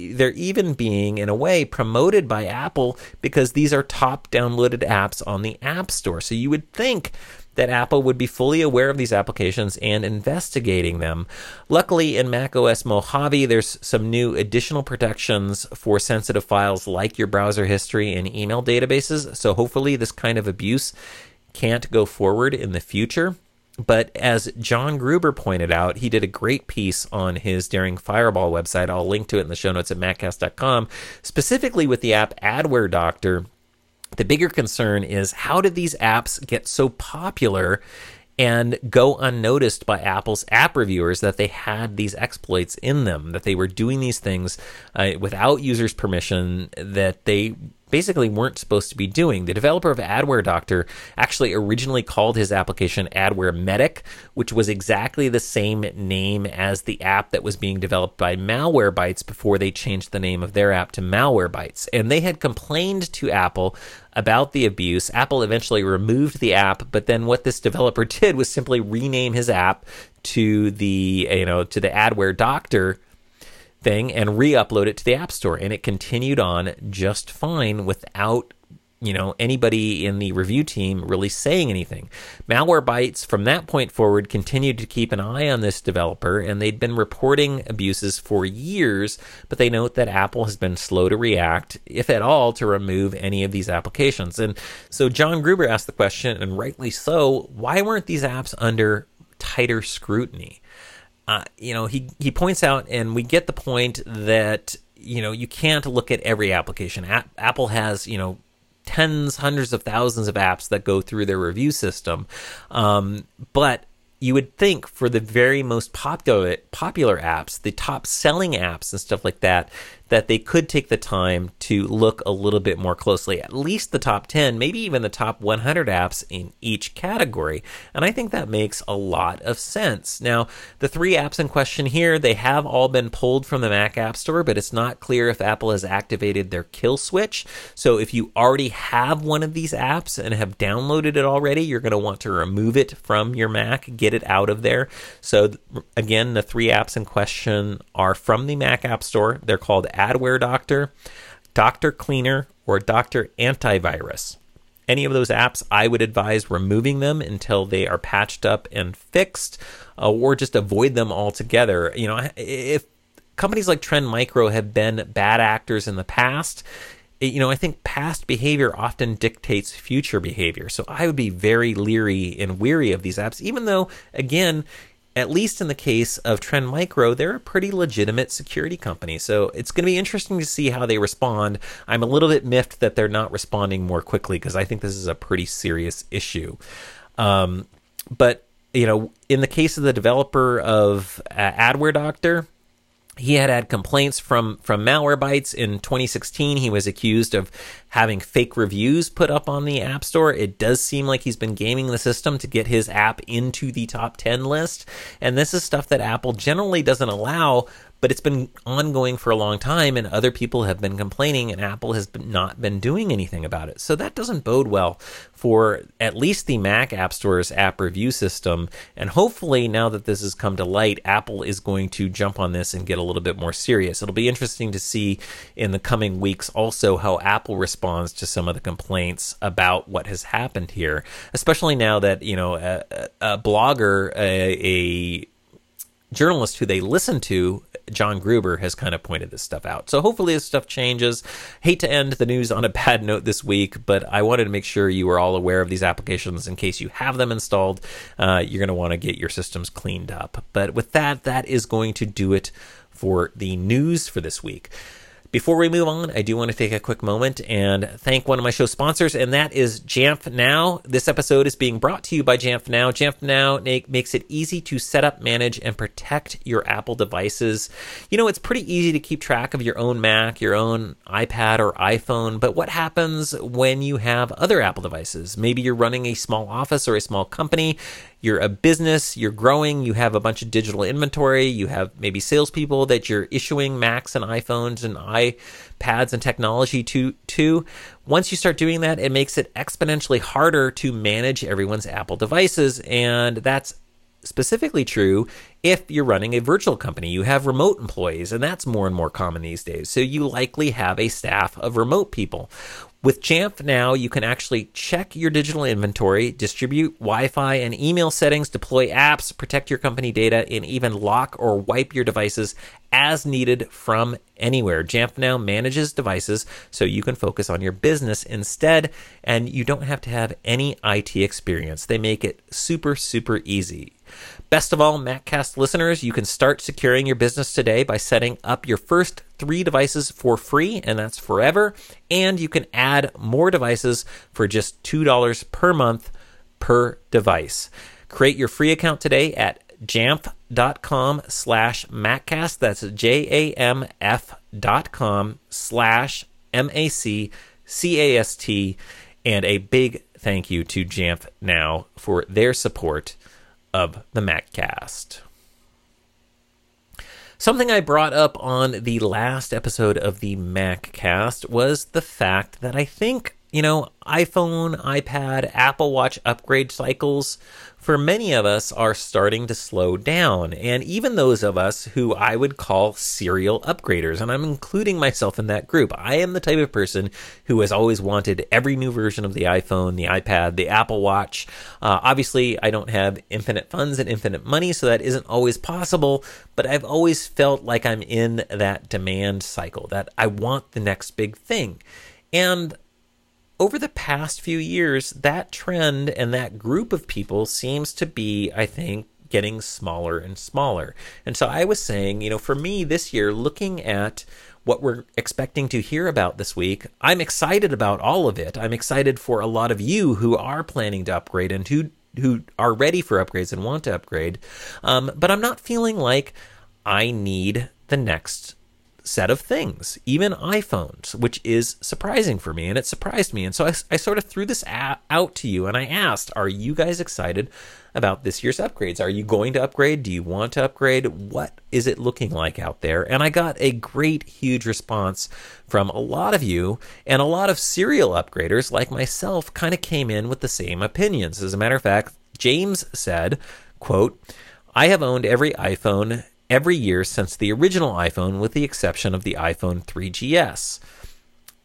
being, in a way, promoted by Apple, because these are top downloaded apps on the App Store. So you would think that Apple would be fully aware of these applications and investigating them. Luckily, in macOS Mojave, there's some new additional protections for sensitive files like your browser history and email databases, so hopefully this kind of abuse can't go forward in the future. But as John Gruber pointed out, he did a great piece on his Daring Fireball website. I'll link to it in the show notes at maccast.com, specifically with the app Adware Doctor. The bigger concern is, how did these apps get so popular and go unnoticed by Apple's app reviewers that they had these exploits in them, that they were doing these things without users' permission, that they basically weren't supposed to be doing. The developer of Adware Doctor actually originally called his application Adware Medic, which was exactly the same name as the app that was being developed by Malwarebytes before they changed the name of their app to Malwarebytes. And they had complained to Apple about the abuse. Apple eventually removed the app, but then what this developer did was simply rename his app to the Adware Doctor thing and re-upload it to the App Store, and it continued on just fine without anybody in the review team really saying anything. Malwarebytes from that point forward continued to keep an eye on this developer, and they'd been reporting abuses for years, but they note that Apple has been slow to react, if at all, to remove any of these applications. And so John Gruber asked the question, and rightly so, why weren't these apps under tighter scrutiny? He points out, and we get the point that, you can't look at every application. Apple has, tens, hundreds of thousands of apps that go through their review system. But you would think for the very most popular apps, the top selling apps and stuff like that, that they could take the time to look a little bit more closely, at least the top 10, maybe even the top 100 apps in each category. And I think that makes a lot of sense. Now, the 3 apps in question here, they have all been pulled from the Mac App Store, but it's not clear if Apple has activated their kill switch. So if you already have one of these apps and have downloaded it already, you're going to want to remove it from your Mac, get it out of there. So again, the 3 apps in question are from the Mac App Store. They're called Adware Doctor, Dr. Cleaner, or Dr. Antivirus. Any of those apps, I would advise removing them until they are patched up and fixed, or just avoid them altogether. If companies like Trend Micro have been bad actors in the past, I think past behavior often dictates future behavior. So I would be very leery and weary of these apps, even though, again, at least in the case of Trend Micro, they're a pretty legitimate security company. So it's going to be interesting to see how they respond. I'm a little bit miffed that they're not responding more quickly because I think this is a pretty serious issue. But, in the case of the developer of Adware Doctor, he had complaints from Malwarebytes in 2016. He was accused of having fake reviews put up on the App Store. It does seem like he's been gaming the system to get his app into the top 10 list. And this is stuff that Apple generally doesn't allow, but it's been ongoing for a long time, and other people have been complaining, and Apple has not been doing anything about it. So that doesn't bode well for at least the Mac App Store's app review system. And hopefully, now that this has come to light, Apple is going to jump on this and get a little bit more serious. It'll be interesting to see in the coming weeks also how Apple responds to some of the complaints about what has happened here, especially now that, a blogger, a journalist who they listen to, John Gruber, has kind of pointed this stuff out. So hopefully this stuff changes. Hate to end the news on a bad note this week, but I wanted to make sure you were all aware of these applications in case you have them installed. You're going to want to get your systems cleaned up. But with that is going to do it for the news for this week. Before we move on, I do want to take a quick moment and thank one of my show sponsors, and that is Jamf Now. This episode is being brought to you by Jamf Now. Jamf Now makes it easy to set up, manage, and protect your Apple devices. It's pretty easy to keep track of your own Mac, your own iPad or iPhone, but what happens when you have other Apple devices? Maybe you're running a small office or a small company. You're a business, you're growing, you have a bunch of digital inventory, you have maybe salespeople that you're issuing Macs and iPhones and iPads and technology to. Once you start doing that, it makes it exponentially harder to manage everyone's Apple devices, and that's specifically true if you're running a virtual company. You have remote employees, and that's more and more common these days. So you likely have a staff of remote people. With Jamf Now, you can actually check your digital inventory, distribute Wi-Fi and email settings, deploy apps, protect your company data, and even lock or wipe your devices as needed from anywhere. Jamf Now manages devices so you can focus on your business instead, and you don't have to have any IT experience. They make it super, super easy. Best of all, MacCast listeners, you can start securing your business today by setting up your first 3 devices for free, and that's forever. And you can add more devices for just $2 per month per device. Create your free account today at jamf.com/MacCast. That's jamf.com/MacCast. And a big thank you to Jamf Now for their support of the MacCast. Something I brought up on the last episode of the MacCast was the fact that I think, iPhone, iPad, Apple Watch upgrade cycles for many of us are starting to slow down. And even those of us who I would call serial upgraders, and I'm including myself in that group. I am the type of person who has always wanted every new version of the iPhone, the iPad, the Apple Watch. Obviously, I don't have infinite funds and infinite money, so that isn't always possible. But I've always felt like I'm in that demand cycle, that I want the next big thing. And over the past few years, that trend and that group of people seems to be, I think, getting smaller and smaller. And so I was saying, for me this year, looking at what we're expecting to hear about this week, I'm excited about all of it. I'm excited for a lot of you who are planning to upgrade and who are ready for upgrades and want to upgrade. But I'm not feeling like I need the next set of things, even iPhones, which is surprising for me, and it surprised me. And so I sort of threw this out to you, and I asked, are you guys excited about this year's upgrades? Are you going to upgrade? Do you want to upgrade? What is it looking like out there? And I got a great, huge response from a lot of you, and a lot of serial upgraders like myself kind of came in with the same opinions. As a matter of fact, James said, quote, "I have owned every iPhone every year since the original iPhone, with the exception of the iPhone 3GS.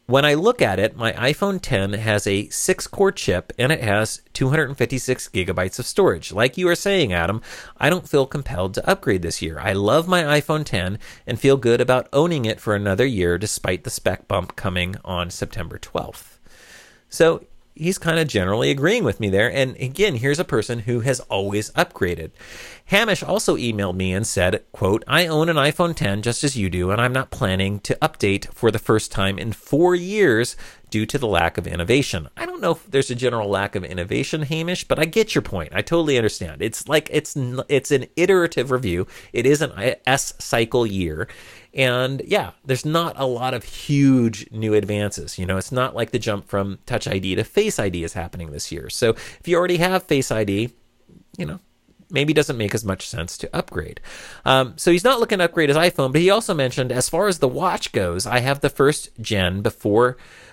when I look at it, my iPhone 10 has a 6-core chip and it has 256 gigabytes of storage. Like you were saying, Adam, I don't feel compelled to upgrade this year. I love my iPhone 10 and feel good about owning it for another year despite the spec bump coming on September 12th. So he's kind of generally agreeing with me there. And again, here's a person who has always upgraded. Hamish also emailed me and said, quote, I own an iPhone 10 just as you do, and I'm not planning to update for the first time in 4 years due to the lack of innovation. I don't know if there's a general lack of innovation, Hamish, but I get your point. I totally understand. It's like it's an iterative review. It is an S cycle year. And yeah, there's not a lot of huge new advances. It's not like the jump from Touch ID to Face ID is happening this year. So if you already have Face ID, maybe doesn't make as much sense to upgrade. So he's not looking to upgrade his iPhone, but he also mentioned, as far as the watch goes, I have the first gen, the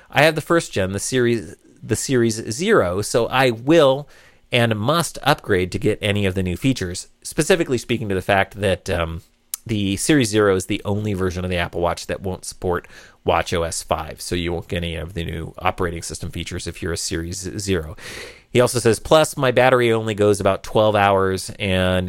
Series Zero, so I will and must upgrade to get any of the new features, specifically speaking to the fact that the Series Zero is the only version of the Apple Watch that won't support watchOS 5, so you won't get any of the new operating system features if you're a Series Zero. He also says, plus my battery only goes about 12 hours and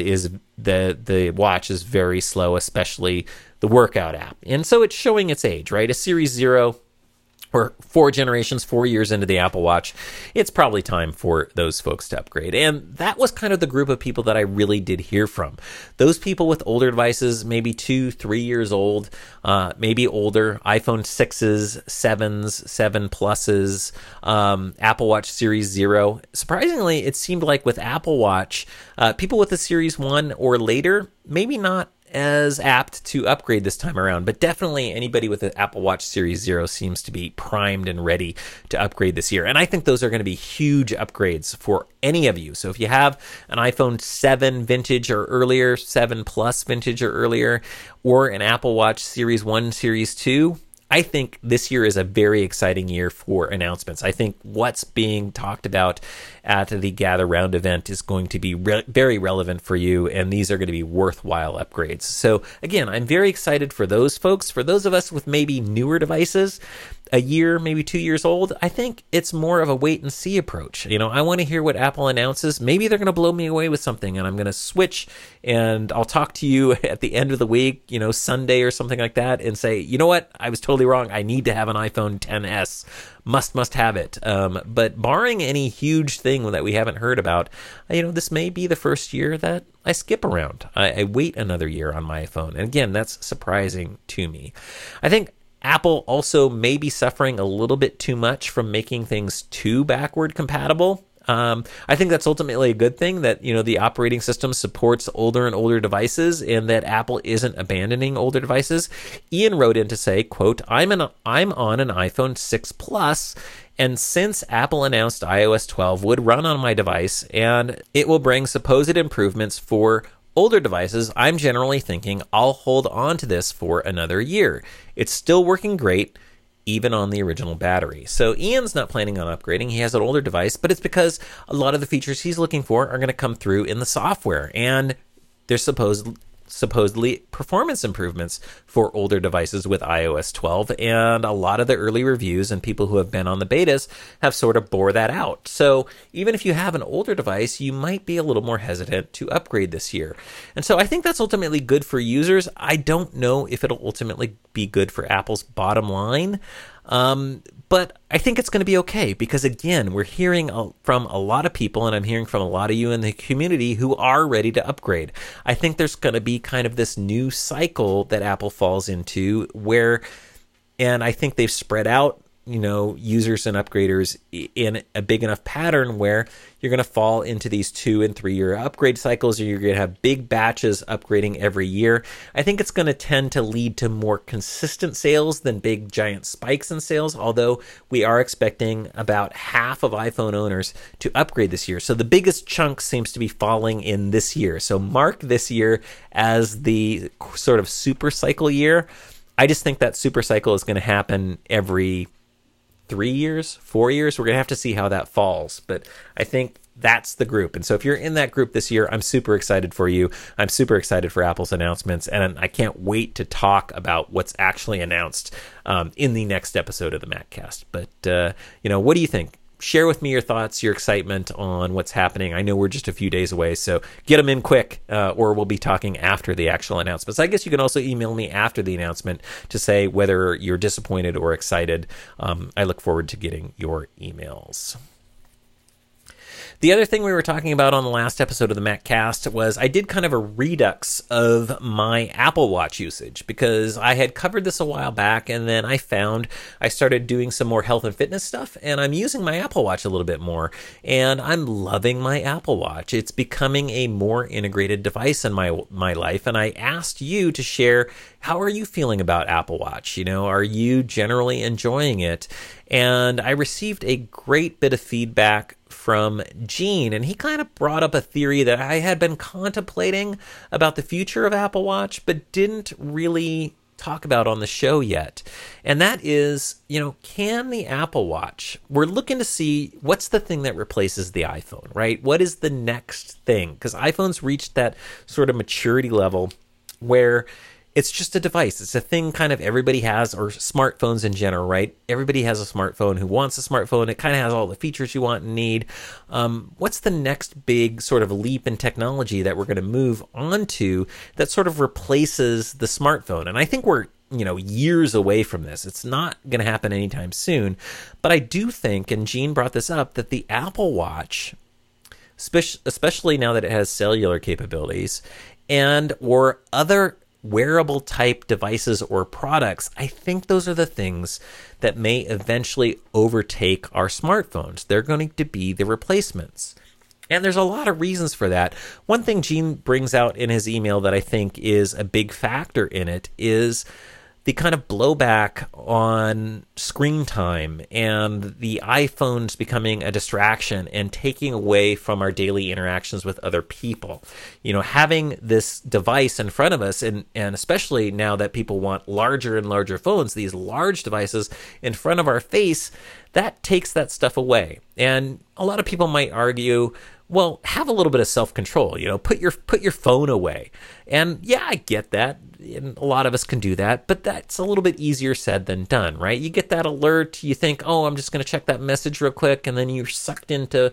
the watch is very slow, especially the workout app. And so it's showing its age, right? A Series Zero, or 4 years into the Apple Watch, it's probably time for those folks to upgrade. And that was kind of the group of people that I really did hear from. Those people with older devices, maybe 2-3 years old, maybe older, iPhone 6s, 7s, 7 Pluses, Apple Watch Series Zero. Surprisingly, it seemed like with Apple Watch, people with the Series 1 or later, maybe not as apt to upgrade this time around, but definitely anybody with the Apple Watch Series Zero seems to be primed and ready to upgrade this year. And I think those are going to be huge upgrades for any of you. So if you have an iPhone 7 vintage or earlier, 7 Plus vintage or earlier, or an Apple Watch Series 1, Series 2, I think this year is a very exciting year for announcements. I think what's being talked about at the Gather Round event is going to be very relevant for you, and these are going to be worthwhile upgrades. So again, I'm very excited for those folks. For those of us with maybe newer devices, a year, maybe 2 years old, I think it's more of a wait and see approach. I want to hear what Apple announces. Maybe they're going to blow me away with something and I'm going to switch, and I'll talk to you at the end of the week, Sunday or something like that, and say, you know what? I was totally wrong. I need to have an iPhone XS. Must have it. But barring any huge thing that we haven't heard about, this may be the first year that I skip around. I wait another year on my iPhone. And again, that's surprising to me. I think Apple also may be suffering a little bit too much from making things too backward compatible. I think that's ultimately a good thing that, the operating system supports older and older devices and that Apple isn't abandoning older devices. Ian wrote in to say, quote, I'm on an iPhone 6 Plus, and since Apple announced iOS 12 would run on my device and it will bring supposed improvements for older devices, I'm generally thinking I'll hold on to this for another year. It's still working great, even on the original battery. So Ian's not planning on upgrading. He has an older device, but it's because a lot of the features he's looking for are going to come through in the software, and there's supposedly performance improvements for older devices with iOS 12, and a lot of the early reviews and people who have been on the betas have sort of bore that out. So even if you have an older device, you might be a little more hesitant to upgrade this year. And so I think that's ultimately good for users. I don't know if it'll ultimately be good for Apple's bottom line. But I think it's going to be okay because, again, we're hearing from a lot of people, and I'm hearing from a lot of you in the community who are ready to upgrade. I think there's going to be kind of this new cycle that Apple falls into and I think they've spread out, users and upgraders in a big enough pattern where you're going to fall into these 2 and 3 year upgrade cycles, or you're going to have big batches upgrading every year. I think it's going to tend to lead to more consistent sales than big giant spikes in sales, although we are expecting about half of iPhone owners to upgrade this year. So the biggest chunk seems to be falling in this year. So mark this year as the sort of super cycle year. I just think that super cycle is going to happen every 3 years, 4 years. We're going to have to see how that falls. But I think that's the group. And so if you're in that group this year, I'm super excited for you. I'm super excited for Apple's announcements, and I can't wait to talk about what's actually announced in the next episode of the MacCast. But, what do you think? Share with me your thoughts, your excitement on what's happening. I know we're just a few days away, so get them in quick, or we'll be talking after the actual announcements. I guess you can also email me after the announcement to say whether you're disappointed or excited. I look forward to getting your emails. The other thing we were talking about on the last episode of the MacCast was I did kind of a redux of my Apple Watch usage, because I had covered this a while back, and then I found I started doing some more health and fitness stuff, and I'm using my Apple Watch a little bit more, and I'm loving my Apple Watch. It's becoming a more integrated device in my life, and I asked you to share, how are you feeling about Apple Watch? Are you generally enjoying it? And I received a great bit of feedback from Gene, and he kind of brought up a theory that I had been contemplating about the future of Apple Watch, but didn't really talk about on the show yet. And that is, can the Apple Watch, we're looking to see what's the thing that replaces the iPhone, right? What is the next thing? Because iPhone's reached that sort of maturity level where it's just a device. It's a thing kind of everybody has, or smartphones in general, right? Everybody has a smartphone who wants a smartphone. It kind of has all the features you want and need. What's the next big sort of leap in technology that we're going to move on to that sort of replaces the smartphone? And I think we're years away from this. It's not going to happen anytime soon. But I do think, and Gene brought this up, that the Apple Watch, especially now that it has cellular capabilities, and or other wearable type devices or products, I think those are the things that may eventually overtake our smartphones. They're going to be the replacements. And there's a lot of reasons for that. One thing Gene brings out in his email that I think is a big factor in it is the kind of blowback on screen time and the iPhones becoming a distraction and taking away from our daily interactions with other people. Having this device in front of us, and especially now that people want larger and larger phones, these large devices in front of our face, that takes that stuff away. And a lot of people might argue, well, have a little bit of self-control, put your phone away. And yeah, I get that. And a lot of us can do that, but that's a little bit easier said than done, right? You get that alert, you think, oh, I'm just going to check that message real quick, and then you're sucked into,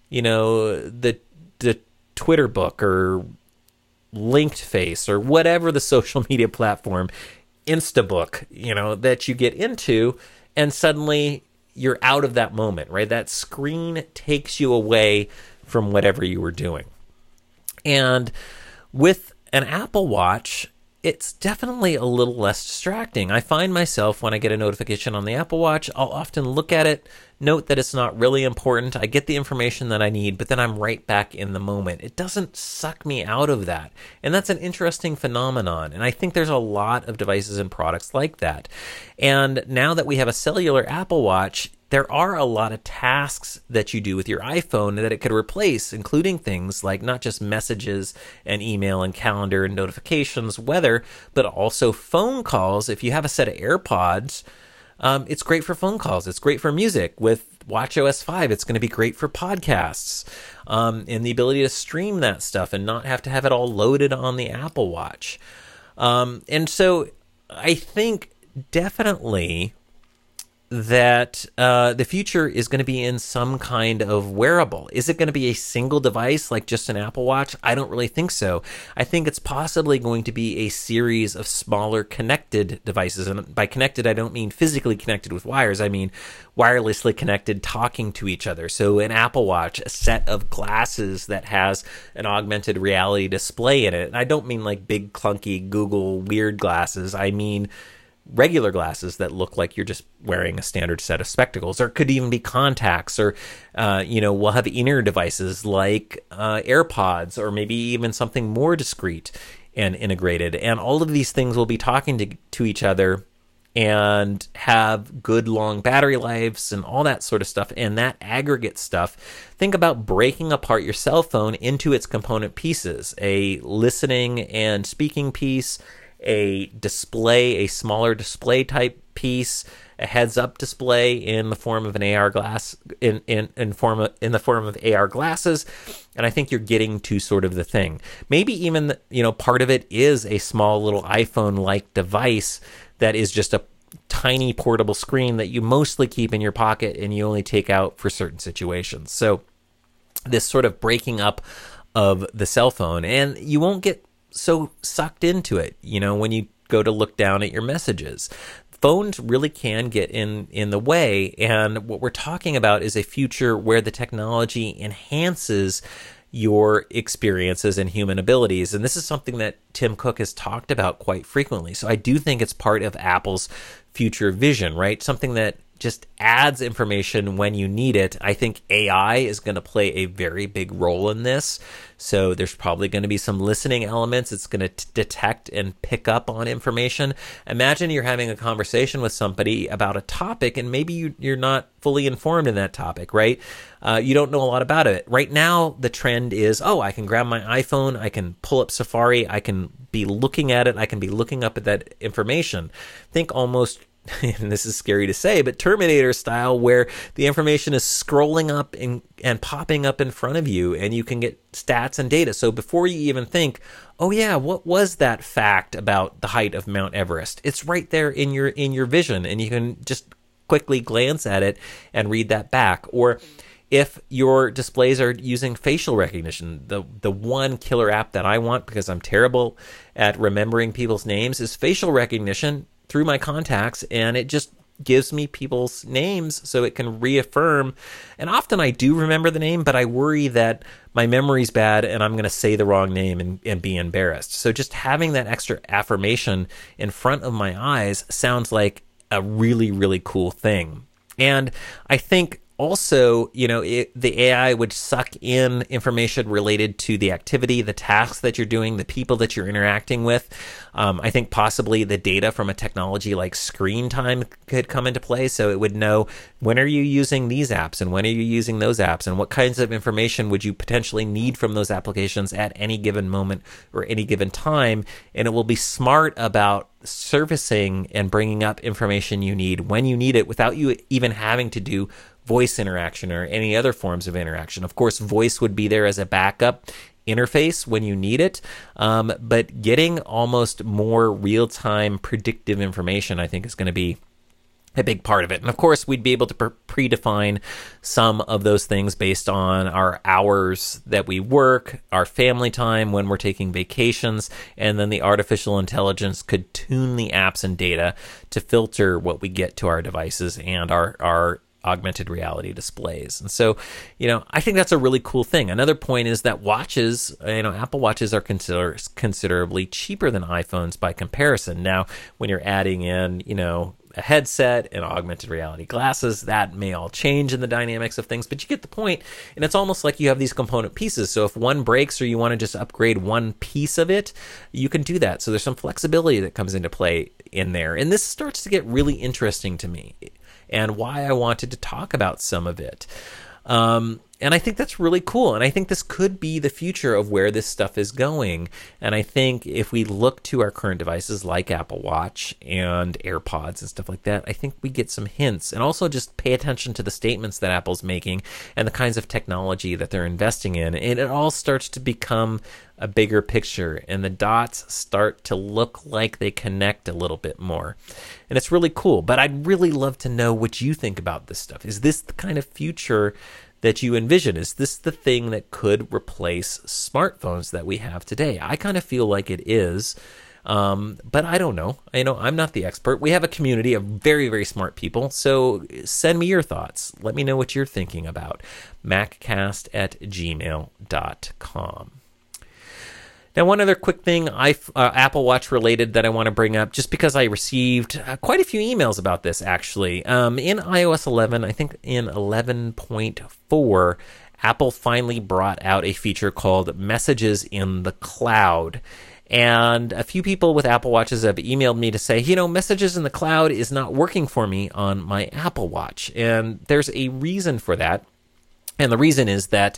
the Twitter book or Linked Face or whatever the social media platform, Instabook, that you get into, and suddenly you're out of that moment, right? That screen takes you away from whatever you were doing. And with an Apple Watch, it's definitely a little less distracting. I find myself, when I get a notification on the Apple Watch, I'll often look at it, note that it's not really important. I get the information that I need, but then I'm right back in the moment. It doesn't suck me out of that. And that's an interesting phenomenon. And I think there's a lot of devices and products like that. And now that we have a cellular Apple Watch, there are a lot of tasks that you do with your iPhone that it could replace, including things like not just messages and email and calendar and notifications, weather, but also phone calls. If you have a set of AirPods, it's great for phone calls. It's great for music. With watchOS 5, it's going to be great for podcasts, and the ability to stream that stuff and not have to have it all loaded on the Apple Watch. And so I think definitely that the future is going to be in some kind of wearable. Is it going to be a single device like just an Apple Watch? I don't really think so. I think it's possibly going to be a series of smaller connected devices. And by connected, I don't mean physically connected with wires. I mean wirelessly connected, talking to each other. So an Apple Watch, a set of glasses that has an augmented reality display in it. And I don't mean like big, clunky Google weird glasses. I mean regular glasses that look like you're just wearing a standard set of spectacles, or it could even be contacts, or we'll have inner devices like AirPods, or maybe even something more discreet and integrated, and all of these things will be talking to each other and have good long battery lives and all that sort of stuff. And that aggregate stuff, think about breaking apart your cell phone into its component pieces: a listening and speaking piece, a display, a smaller display type piece, a heads-up display in the form of an AR glass, in the form of AR glasses, and I think you're getting to sort of the thing. Maybe even, part of it is a small little iPhone-like device that is just a tiny portable screen that you mostly keep in your pocket and you only take out for certain situations. So this sort of breaking up of the cell phone, and you won't get so sucked into it, when you go to look down at your messages. Phones really can get in the way, and what we're talking about is a future where the technology enhances your experiences and human abilities. And this is something that Tim Cook has talked about quite frequently. So I do think it's part of Apple's future vision, right? Something that just adds information when you need it. I think AI is going to play a very big role in this. So there's probably going to be some listening elements. It's going to detect and pick up on information. Imagine you're having a conversation with somebody about a topic, and maybe you're not fully informed in that topic, right? You don't know a lot about it. Right now, the trend is, I can grab my iPhone, I can pull up Safari, I can be looking at it, I can be looking up at that information. Think almost, and this is scary to say, but Terminator style, where the information is scrolling up and popping up in front of you, and you can get stats and data. So before you even think, what was that fact about the height of Mount Everest? It's right there in your vision, and you can just quickly glance at it and read that back. Or if your displays are using facial recognition, the one killer app that I want, because I'm terrible at remembering people's names, is facial recognition through my contacts, and it just gives me people's names so it can reaffirm. And often I do remember the name, but I worry that my memory's bad and I'm going to say the wrong name and be embarrassed. So just having that extra affirmation in front of my eyes sounds like a really, really cool thing. And I think also, the AI would suck in information related to the activity, the tasks that you're doing, the people that you're interacting with. I think possibly the data from a technology like screen time could come into play. So it would know, when are you using these apps and when are you using those apps, and what kinds of information would you potentially need from those applications at any given moment or any given time. And it will be smart about surfacing and bringing up information you need when you need it, without you even having to do voice interaction or any other forms of interaction. Of course, voice would be there as a backup interface when you need it, but getting almost more real-time predictive information, I think, is going to be a big part of it. And of course, we'd be able to predefine some of those things based on our hours that we work, our family time, when we're taking vacations, and then the artificial intelligence could tune the apps and data to filter what we get to our devices and our augmented reality displays. And so, I think that's a really cool thing. Another point is that watches, Apple Watches are considerably cheaper than iPhones by comparison. Now, when you're adding in, a headset and augmented reality glasses, that may all change in the dynamics of things, but you get the point. And it's almost like you have these component pieces. So if one breaks or you want to just upgrade one piece of it, you can do that. So there's some flexibility that comes into play in there. And this starts to get really interesting to me, and why I wanted to talk about some of it. And I think that's really cool. And I think this could be the future of where this stuff is going. And I think if we look to our current devices like Apple Watch and AirPods and stuff like that, I think we get some hints. And also just pay attention to the statements that Apple's making and the kinds of technology that they're investing in. And it all starts to become a bigger picture, and the dots start to look like they connect a little bit more. And it's really cool. But I'd really love to know what you think about this stuff. Is this the kind of future that you envision? Is this the thing that could replace smartphones that we have today? I kind of feel like it is, but I don't know. I'm not the expert. We have a community of very, very smart people, so send me your thoughts. Let me know what you're thinking about. maccast@gmail.com. Now, one other quick thing, Apple Watch related, that I want to bring up, just because I received quite a few emails about this, actually. In iOS 11, I think in 11.4, Apple finally brought out a feature called Messages in the Cloud. And a few people with Apple Watches have emailed me to say, Messages in the Cloud is not working for me on my Apple Watch. And there's a reason for that. And the reason is that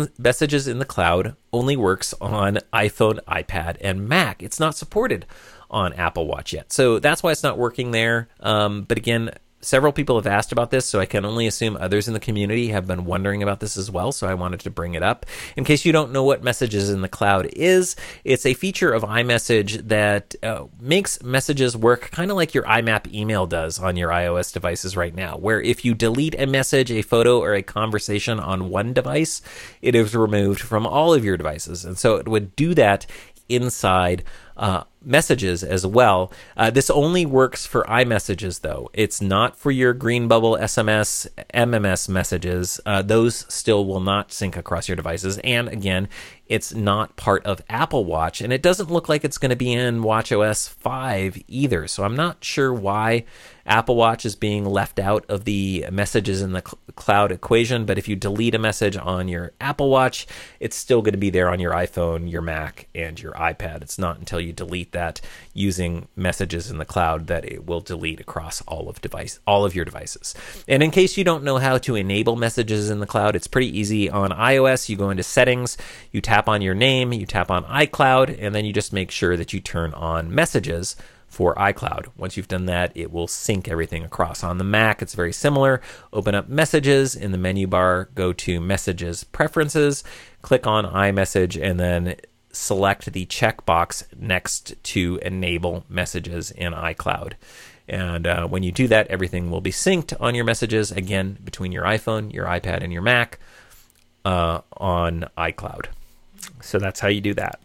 Messages in the Cloud only works on iPhone, iPad, and Mac. It's not supported on Apple Watch yet. So that's why it's not working there. But again, several people have asked about this, so I can only assume others in the community have been wondering about this as well, so I wanted to bring it up. In case you don't know what Messages in the Cloud is, it's a feature of iMessage that makes messages work kind of like your IMAP email does on your iOS devices right now, where if you delete a message, a photo, or a conversation on one device, it is removed from all of your devices. And so it would do that inside Messages as well. This only works for iMessages, though. It's not for your Green Bubble SMS, MMS messages. Those still will not sync across your devices. And again, it's not part of Apple Watch, and it doesn't look like it's going to be in watchOS 5 either. So I'm not sure why Apple Watch is being left out of the Messages in the Cloud equation, but if you delete a message on your Apple Watch, it's still going to be there on your iPhone, your Mac, and your iPad. It's not until you delete that using Messages in the Cloud that it will delete across all of your devices. And in case you don't know how to enable Messages in the Cloud, it's pretty easy. On iOS, you go into Settings, you tap on your name, you tap on iCloud, and then you just make sure that you turn on Messages for iCloud. Once you've done that, it will sync everything across. On the Mac, it's very similar. Open up Messages. In the menu bar, go to Messages Preferences, click on iMessage, and then select the checkbox next to enable Messages in iCloud. And when you do that, everything will be synced on your messages, again, between your iPhone, your iPad, and your Mac on iCloud. So that's how you do that.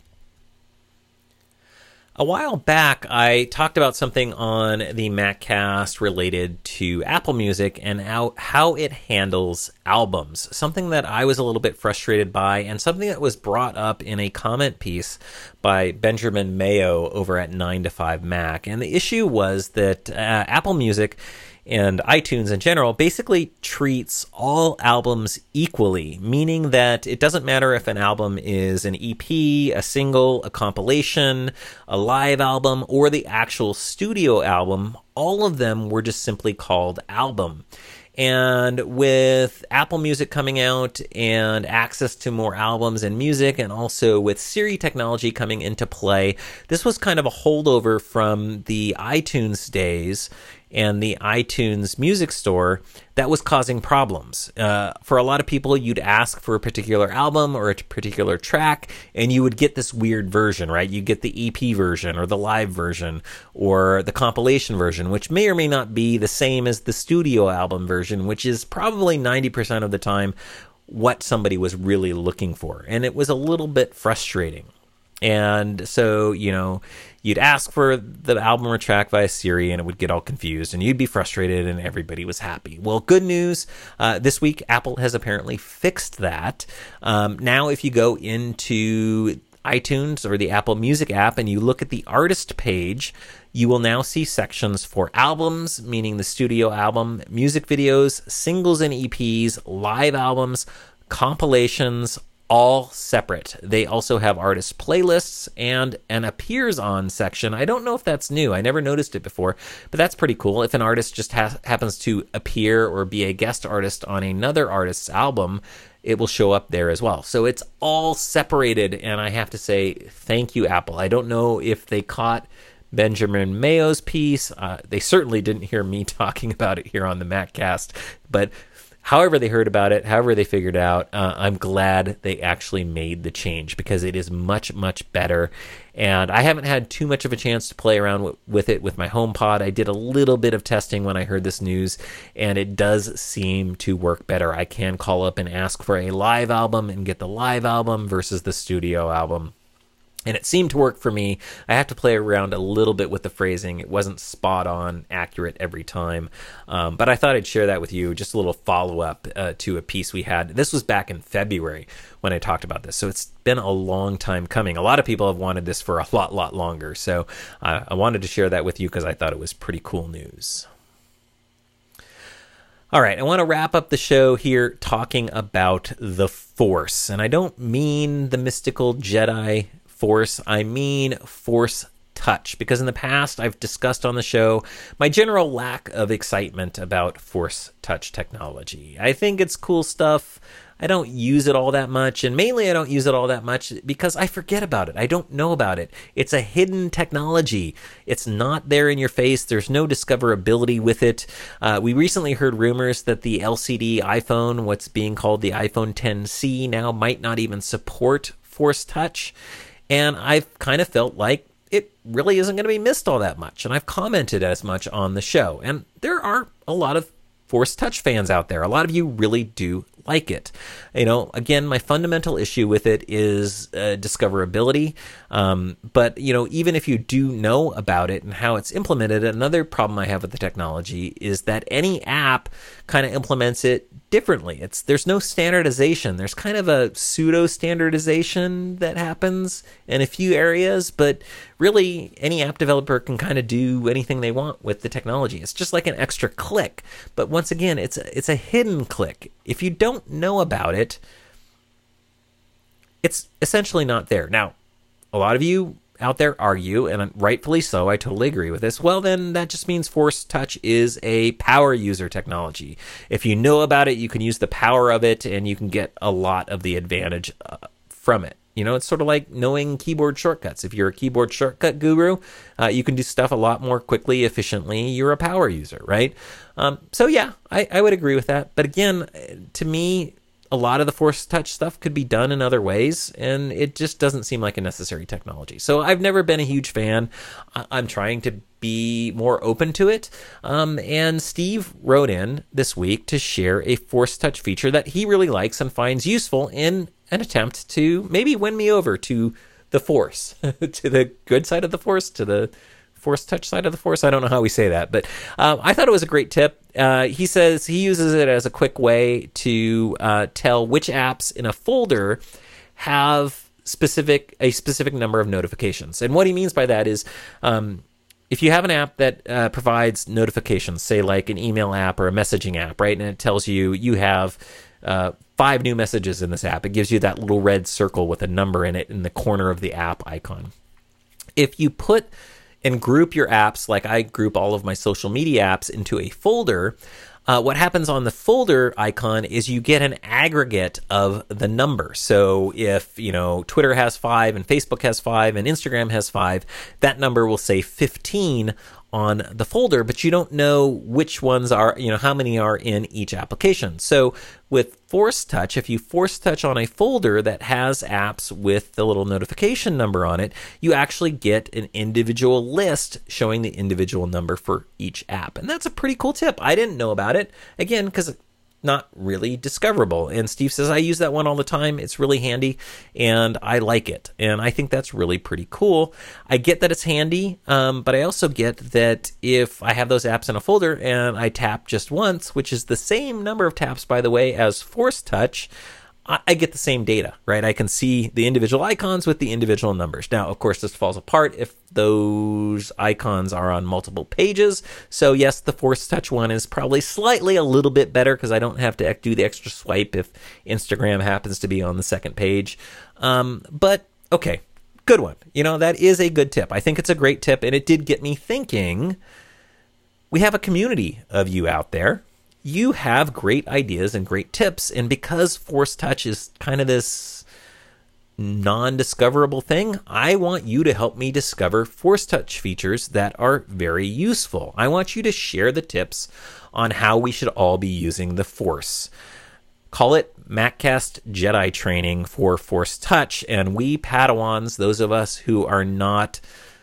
A while back, I talked about something on the MacCast related to Apple Music and how it handles albums, something that I was a little bit frustrated by and something that was brought up in a comment piece by Benjamin Mayo over at 9 to 5 Mac. And the issue was that Apple Music and iTunes in general basically treats all albums equally, meaning that it doesn't matter if an album is an EP, a single, a compilation, a live album, or the actual studio album. All of them were just simply called album. And with Apple Music coming out and access to more albums and music, and also with Siri technology coming into play, this was kind of a holdover from the iTunes days and the iTunes Music Store that was causing problems. For a lot of people, you'd ask for a particular album or a particular track, and you would get this weird version, right? You get the EP version or the live version or the compilation version, which may or may not be the same as the studio album version, which is probably 90% of the time what somebody was really looking for. And it was a little bit frustrating. And so, you'd ask for the album or track via Siri and it would get all confused and you'd be frustrated and everybody was happy. Well, good news. This week, Apple has apparently fixed that. Now, if you go into iTunes or the Apple Music app and you look at the artist page, you will now see sections for albums, meaning the studio album, music videos, singles and EPs, live albums, compilations, all separate. They also have artist playlists and an appears on section. I don't know if that's new. I never noticed it before, but that's pretty cool. If an artist just happens to appear or be a guest artist on another artist's album, it will show up there as well. So it's all separated, and I have to say thank you, Apple. I don't know if they caught Benjamin Mayo's piece. They certainly didn't hear me talking about it here on the MacCast, but however they heard about it, however they figured it out, I'm glad they actually made the change because it is much, much better. And I haven't had too much of a chance to play around with it with my HomePod. I did a little bit of testing when I heard this news, and it does seem to work better. I can call up and ask for a live album and get the live album versus the studio album. And it seemed to work for me. I have to play around a little bit with the phrasing. It wasn't spot on accurate every time. But I thought I'd share that with you. Just a little follow-up to a piece we had. This was back in February when I talked about this. So it's been a long time coming. A lot of people have wanted this for a lot longer. So I wanted to share that with you because I thought it was pretty cool news. All right, I want to wrap up the show here talking about the Force. And I don't mean the mystical Jedi Force, I mean Force Touch, because in the past I've discussed on the show my general lack of excitement about Force Touch technology. I think it's cool stuff. I don't use it all that much. And mainly I don't use it all that much because I forget about it. I don't know about it. It's a hidden technology. It's not there in your face. There's no discoverability with it. We recently heard rumors that the LCD iPhone, what's being called the iPhone XC now, might not even support Force Touch. And I've kind of felt like it really isn't going to be missed all that much. And I've commented as much on the show. And there are a lot of Force Touch fans out there. A lot of you really do like it. Again, my fundamental issue with it is discoverability. But, even if you do know about it and how it's implemented, another problem I have with the technology is that any app kind of implements it differently. There's no standardization. There's kind of a pseudo standardization that happens in a few areas, but really any app developer can kind of do anything they want with the technology. It's just like an extra click. But once again, it's a hidden click. If you don't know about it, it's essentially not there. Now, a lot of you out there argue, and rightfully so, I totally agree with this. Well, then that just means Force Touch is a power user technology. If you know about it, you can use the power of it, and you can get a lot of the advantage from it. It's sort of like knowing keyboard shortcuts. If you're a keyboard shortcut guru, you can do stuff a lot more quickly, efficiently. You're a power user, right? So yeah, I would agree with that. But again, to me, a lot of the Force Touch stuff could be done in other ways, and it just doesn't seem like a necessary technology. So I've never been a huge fan. I'm trying to be more open to it. And Steve wrote in this week to share a Force Touch feature that he really likes and finds useful in an attempt to maybe win me over to the Force, to the good side of the Force, to the Force Touch side of the Force. I don't know how we say that, but I thought it was a great tip. He says he uses it as a quick way to tell which apps in a folder have a specific number of notifications. And what he means by that is if you have an app that provides notifications, say like an email app or a messaging app, right? And it tells you have 5 new messages in this app. It gives you that little red circle with a number in it in the corner of the app icon. If you put and group your apps, like I group all of my social media apps into a folder, what happens on the folder icon is you get an aggregate of the number. So if, Twitter has 5 and Facebook has 5 and Instagram has 5, that number will say 15 on the folder, but you don't know which ones are, how many are in each application. So with Force Touch, if you Force Touch on a folder that has apps with the little notification number on it, you actually get an individual list showing the individual number for each app. And that's a pretty cool tip. I didn't know about it, again, because not really discoverable. And Steve says, I use that one all the time. It's really handy and I like it. And I think that's really pretty cool. I get that it's handy, but I also get that if I have those apps in a folder and I tap just once, which is the same number of taps, by the way, as Force Touch, I get the same data, right? I can see the individual icons with the individual numbers. Now, of course, this falls apart if those icons are on multiple pages. So yes, the Force Touch one is probably slightly a little bit better because I don't have to do the extra swipe if Instagram happens to be on the second page. But okay, good one. That is a good tip. I think it's a great tip, and it did get me thinking. We have a community of you out there. You have great ideas and great tips, and because Force Touch is kind of this non-discoverable thing, I want you to help me discover Force Touch features that are very useful. I want you to share the tips on how we should all be using the Force. Call it MacCast Jedi training for Force Touch, and we Padawans, those of us who are not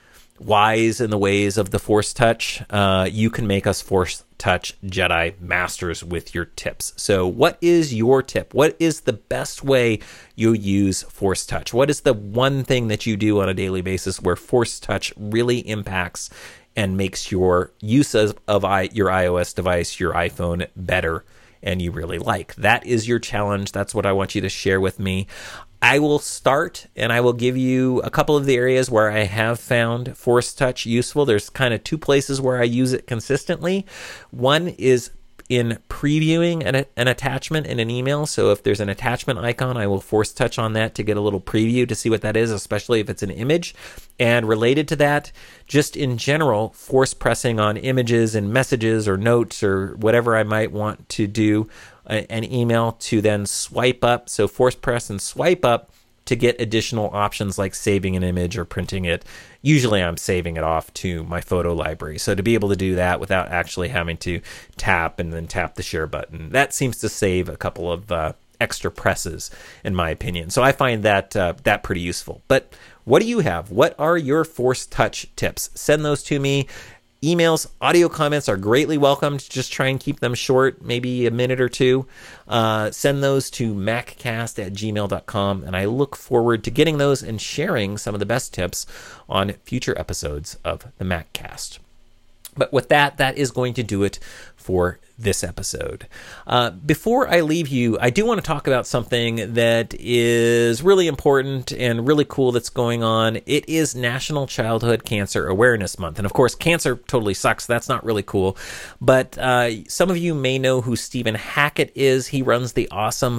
wise in the ways of the Force Touch, you can make us Force Touch Jedi masters with your tips. So what is your tip? What is the best way you use Force Touch? What is the one thing that you do on a daily basis where Force Touch really impacts and makes your use of your iOS device, your iPhone, better and you really like? That is your challenge. That's what I want you to share with me. I will start and I will give you a couple of the areas where I have found Force Touch useful. There's kind of 2 places where I use it consistently. One is in previewing an attachment in an email. So if there's an attachment icon, I will Force Touch on that to get a little preview to see what that is, especially if it's an image. And related to that, just in general, force pressing on images and messages or notes or whatever I might want to do an email to then swipe up. So force press and swipe up to get additional options like saving an image or printing it. Usually I'm saving it off to my photo library. So to be able to do that without actually having to tap and then tap the share button, that seems to save a couple of extra presses, in my opinion. So I find that that pretty useful. But what do you have? What are your Force Touch tips? Send those to me. Emails, audio comments are greatly welcomed. Just try and keep them short, maybe a minute or two. Send those to maccast@gmail.com, and I look forward to getting those and sharing some of the best tips on future episodes of the MacCast. But with that, that is going to do it for this episode. Before I leave you, I do want to talk about something that is really important and really cool that's going on. It is National Childhood Cancer Awareness Month. And of course, cancer totally sucks. That's not really cool. But some of you may know who Stephen Hackett is. He runs the awesome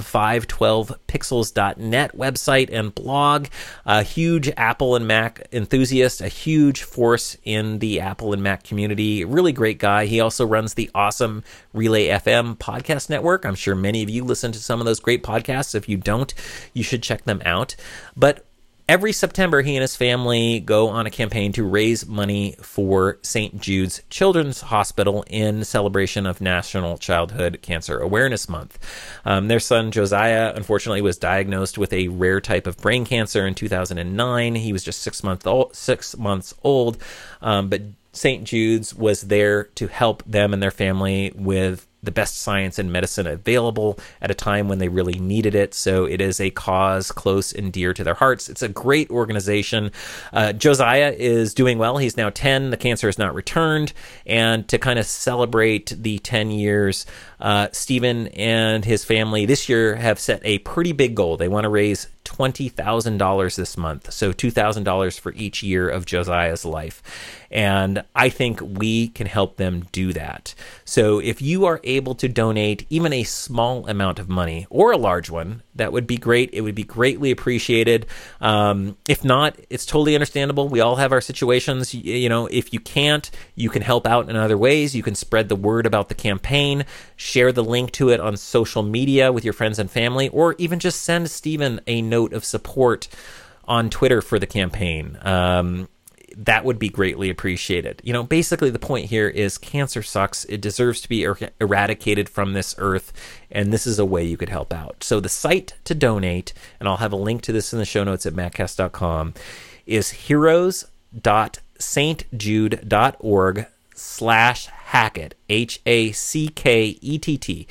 512pixels.net website and blog. A huge Apple and Mac enthusiast, a huge force in the Apple and Mac community. Really great guy. He also runs the awesome Relay FM podcast network. I'm sure many of you listen to some of those great podcasts. If you don't, you should check them out. But every September, he and his family go on a campaign to raise money for St. Jude's Children's Hospital in celebration of National Childhood Cancer Awareness Month. Their son, Josiah, unfortunately was diagnosed with a rare type of brain cancer in 2009. He was just 6 months old, but St. Jude's was there to help them and their family with the best science and medicine available at a time when they really needed it. So it is a cause close and dear to their hearts. It's a great organization. Josiah is doing well. He's now 10. The cancer has not returned. And to kind of celebrate the 10 years, Stephen and his family this year have set a pretty big goal. They want to raise $20,000 this month. So $2,000 for each year of Josiah's life. And I think we can help them do that. So if you are able to donate even a small amount of money or a large one, that would be great. It would be greatly appreciated. If not, it's totally understandable. We all have our situations. You know, if you can't, you can help out in other ways. You can spread the word about the campaign, share the link to it on social media with your friends and family, or even just send Stephen a note of support on Twitter for the campaign. That would be greatly appreciated. You know, basically the point here is cancer sucks. It deserves to be eradicated from this earth, and this is a way you could help out. So the site to donate, and I'll have a link to this in the show notes at maccast.com, is heroes.stjude.org/Hackett, HACKETT.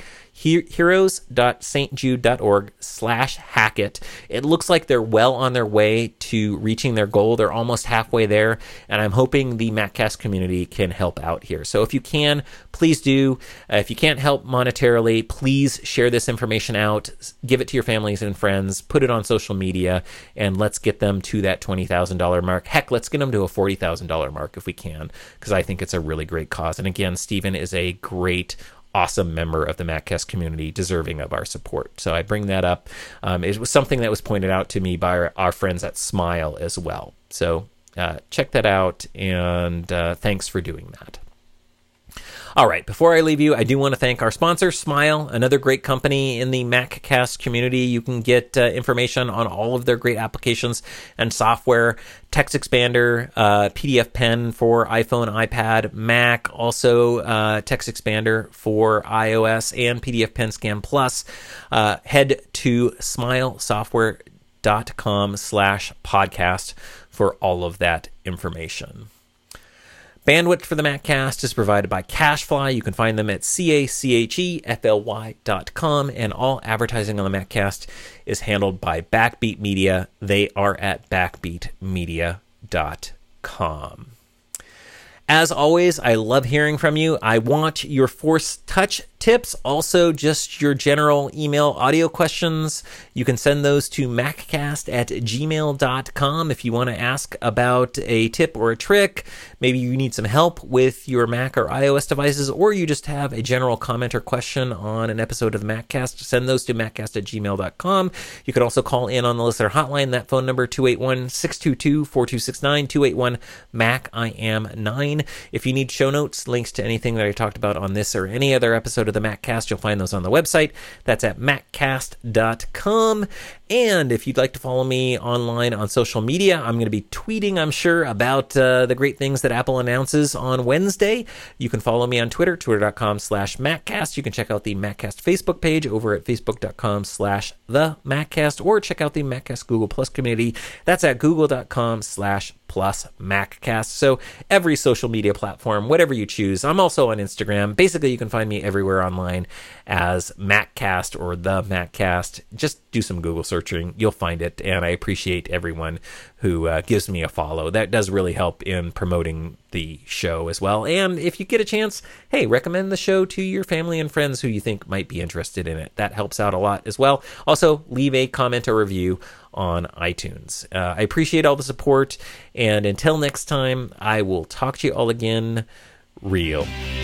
heroes.stjude.org/Hackett. It looks like they're well on their way to reaching their goal. They're almost halfway there, and I'm hoping the MacCast community can help out here. So if you can, please do. If you can't help monetarily, please share this information out. Give it to your families and friends. Put it on social media, and let's get them to that $20,000 mark. Heck, let's get them to a $40,000 mark if we can, because I think it's a really great cause. And again, Stephen is a great, awesome member of the MacCast community, deserving of our support. So I bring that up. It was something that was pointed out to me by our friends at Smile as well. So check that out, and thanks for doing that. All right, before I leave you, I do want to thank our sponsor, Smile, another great company in the MacCast community. You can get information on all of their great applications and software, TextExpander, PDF Pen for iPhone, iPad, Mac, also TextExpander for iOS, and PDF Pen Scan Plus. Head to smilesoftware.com/podcast for all of that information. Bandwidth for the MacCast is provided by CacheFly. You can find them at CacheFly.com, and all advertising on the MacCast is handled by Backbeat Media. They are at backbeatmedia.com. As always, I love hearing from you. I want your Force Touch tips, also just your general email audio questions. You can send those to maccast@gmail.com if you want to ask about a tip or a trick. Maybe you need some help with your Mac or iOS devices, or you just have a general comment or question on an episode of the MacCast. Send those to maccast@gmail.com. You can also call in on the listener hotline. That phone number, 281-622-4269, 281-MAC-I-AM-9. If you need show notes, links to anything that I talked about on this or any other episode episode of the MacCast, you'll find those on the website. That's at maccast.com. And if you'd like to follow me online on social media, I'm going to be tweeting, I'm sure, about the great things that Apple announces on Wednesday. You can follow me on Twitter, twitter.com/MacCast. You can check out the MacCast Facebook page over at facebook.com/the-MacCast, or check out the MacCast Google Plus community. That's at google.com/plus-MacCast. So every social media platform, whatever you choose. I'm also on Instagram. Basically, you can find me everywhere online as MacCast or the MacCast. Just do some Google searching. You'll find it. And I appreciate everyone who gives me a follow. That does really help in promoting the show as well. And if you get a chance, hey, recommend the show to your family and friends who you think might be interested in it. That helps out a lot as well. Also, leave a comment or review on iTunes. I appreciate all the support. And until next time, I will talk to you all again real